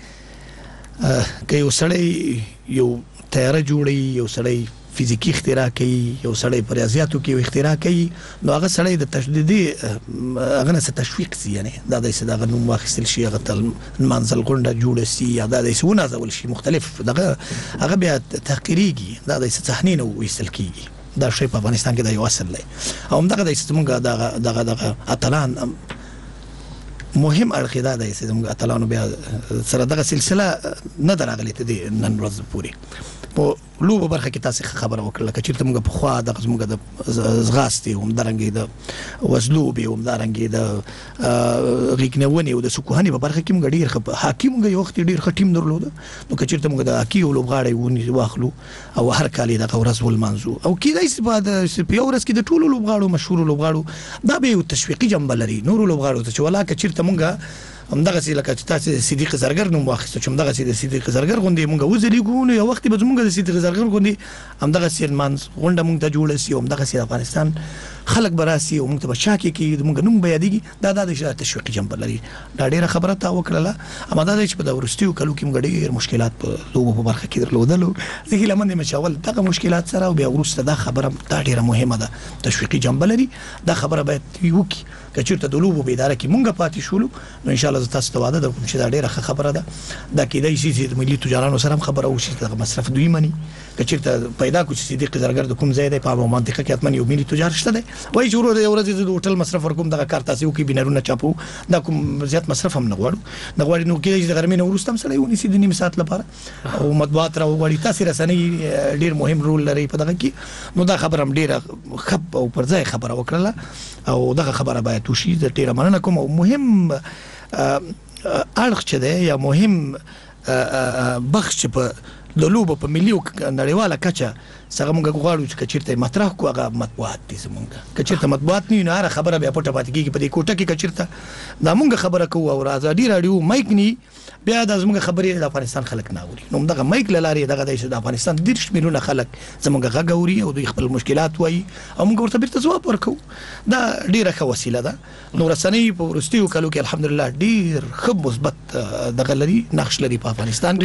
کې یو سړی یو تیار جوړي، یو سړی فزیکی اختراع کوي، یو سړی په ریاضیاتو کې اختراع کوي، نو هغه سړی د تشدیدي هغه نه تشویق سي، یعنی دا د څه نوم واخیستل شي، هغه تل منزل غونډه جوړه سي یا دا د څه ونازول شي مختلف دغه هغه بیا تحقیریږي، دا د څه صحنې نو وېستل کیږي. دا شی په افغانستان کې د یو اصل دی او همدغه د څه موږ دغه اتلان مهم اړخ دا دی چې موږ اتلانو بیا سره دغه سلسله نه درغلې ته دي نن ورځ پورې په لوبو برخه کې تاسو خبره وکړه چې چیرته موږ په خوا د زموږ د زغاستې هم درنګي د وزلوبي هم درنګي د غیګنونی او د سکوهنی په برخه کې موږ ډیر هاکی موږ یو وخت ډیر ټیم درلود، نو که چیرته موږ د هاکی او لوبغاړي ونی واخلو او هر کال د ورځ ول منځو او کیدای شي په یو ورځ کې د ټولو لوبغاړو مشهور لوبغاړو دا به یو تشویقي جنبه لري نور لوبغاړو ته چې ولا که چیرته موږ همدغه چې لکه تاسو صدیق زرګر نوم واخیستو چې همدغه چې د صدیق زرګر غونډې مونږ وزلیګو نو یو وخت به زمونږ د صدیق زرګر غونډې همدغه سیلمان غونډه مونږ ته جوړه سی همدغه چې افغانستان خلک براسي او مونږ ته بچاکي کې مونږ نوم به یادېږي دا د تشویقي جنبه لري. دا ډیره خبره تا وکړه، اما دا چې په دورستیو کلو کې مونږ ډیر مشکلات په لوبو په برخه کې درلودلو، زه هیله مند یم چې اول دغه مشکلات سره او بیا وروسته دا خبره دا ډیره مهمه ده تشویقي جنبه لري. دا خبره باید وکړي که چیرته د لوبو په اداره کې مونږ پاتې شولو نو ان شاء الله تاسو ته وعده درکوم چې دا ډیره ښه خبره ده. دا کېدای شي چې ملي تجارانو سره هم خبره وشي چې مصرف دوی مني، که چیرته پیدا کو چې صدیق زرګر د کوم ځای دی په منطقه کې اتمن یو ملي تجار شته دی وایي چې ورځ د هوټل مصرف ورکوم دغه کار تاسو کې بینرونه چاپو دا کوم زیات مصرف هم نه غواړو نو کېدای شي د غرمې نه وروسته هم سړی ونیسي د نیم ساعت لپاره او مطبوعات را وغواړي. تاسو رسنۍ ډیر مهم رول لري په دغه کې، نو دا خبره هم ډیره خپ او پر ځای خبره وکړه او دغه خبره باید وشي. د ډیره مننه کوم او مهم اړخ چې دی یا مهم بخش په د لوبو په ملي او نړیواله کچه څنګه موږ غواړو چې چیرته مطرح کو هغه مطبوعات دي زمونږ که چیرته مطبوعات نه هر خبره بیا پټه پاتې کیږي په دې کوټه کې که چیرته دا موږ خبره کوو او ازادي رادیو مایک ني بیا د زمونږ خبرې د افغانستان خلک نه اوري، نو دغه مایک لاري دغه د افغانستان ډیر شمیرونه خلک زمونږ غږ اوري او د خپل مشکلات وایي او موږ ورته بیرته ځواب ورکو. دا ډیره ښه وسیله ده. نو رسنۍ په ورستیو کلو کې الحمدلله ډیر ښه مثبت دغه لري نقش لري په افغانستان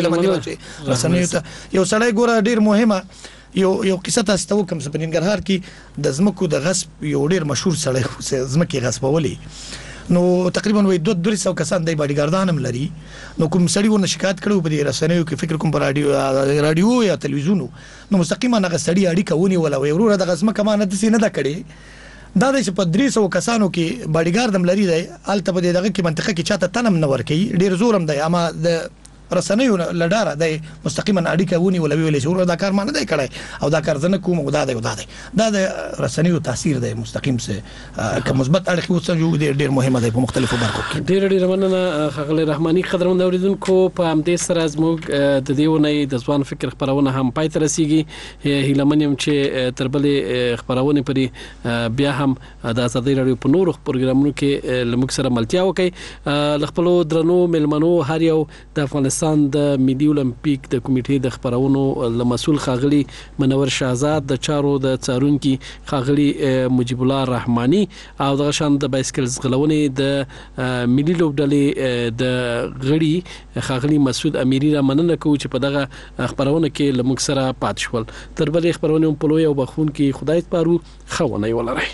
کې. رسنۍ ته یو سړی ګوره ډیر مهمه یو قصه تاسو ته وکم چې په ننګرهار کې د زمکو د غصب یو ډیر مشهور سړی زمکه غصبولي، نو تقریبا وې 200 کسان د باډي ګاردان هم لري، نو کوم سړی ورنه شکایت کړو په رسنیو کې فکر کوم په رادیو یا تلویزیون، نو مستقیما هغه سړی اړیکه ونی ولا ورور د غصب کمانه د سینه د کړي دا د په 300 کسانو کې باډي ګارد هم لري دی الته په دغه کې منطقه کې چاته تنم نه ور کوي ډیر زور هم دی، اما د رسنیو لډاره د مستقیما اړیکه ونی ولا ویلې شو دا کار مانه دی کړی او دا کار زنه کوم او دا د رسنیو تاثیر دی مستقیم سه کوم مثبت اړخ وڅنجو ډیر مهمه دی په مختلفو برخو کې. ډیر مننه خغل رحماني قدرمن اوریدونکو په همدې سره زموږ د دیونه د ځوان فکر خبرونه هم پای ته رسیږي. هیلمنیم چې تربلې خبرونه پرې بیا هم د ازادي رادیو په نورو پروګرامونو کې لمک سره ملتیا وکي. خپل درنو ملمنو هر یو د افغانستان د ملي اولمپیک د کمیټې د خبرونو مسؤل خاغلی منور شهزاد د چارو د څارونکو خاغلی مجيب الله رحماني او د شان د بایسکل زغلونې د ملي لوبډلې د غړي خاغلی مسعود امیری را مننه کوي چې په دغه خبرونه کې لمک سره پات شول. تربلې خبرونه په لوی او بخون کې خدای سپارو خونه ولري.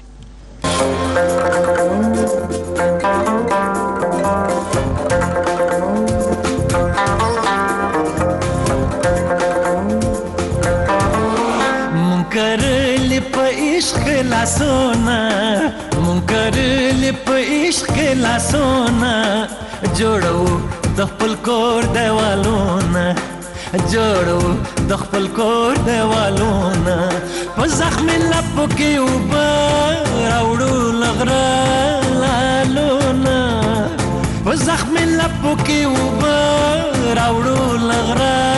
کرل په عشق لاسونه مونږ کرلې په عشق کې لاسونه جوړو د خپل کور دیوالونه جوړو د خپل کور دیوالونه په زخم لپو کې اوبه راوړو لغره لالونه په زخم لپو کې اوبه راوړو لغره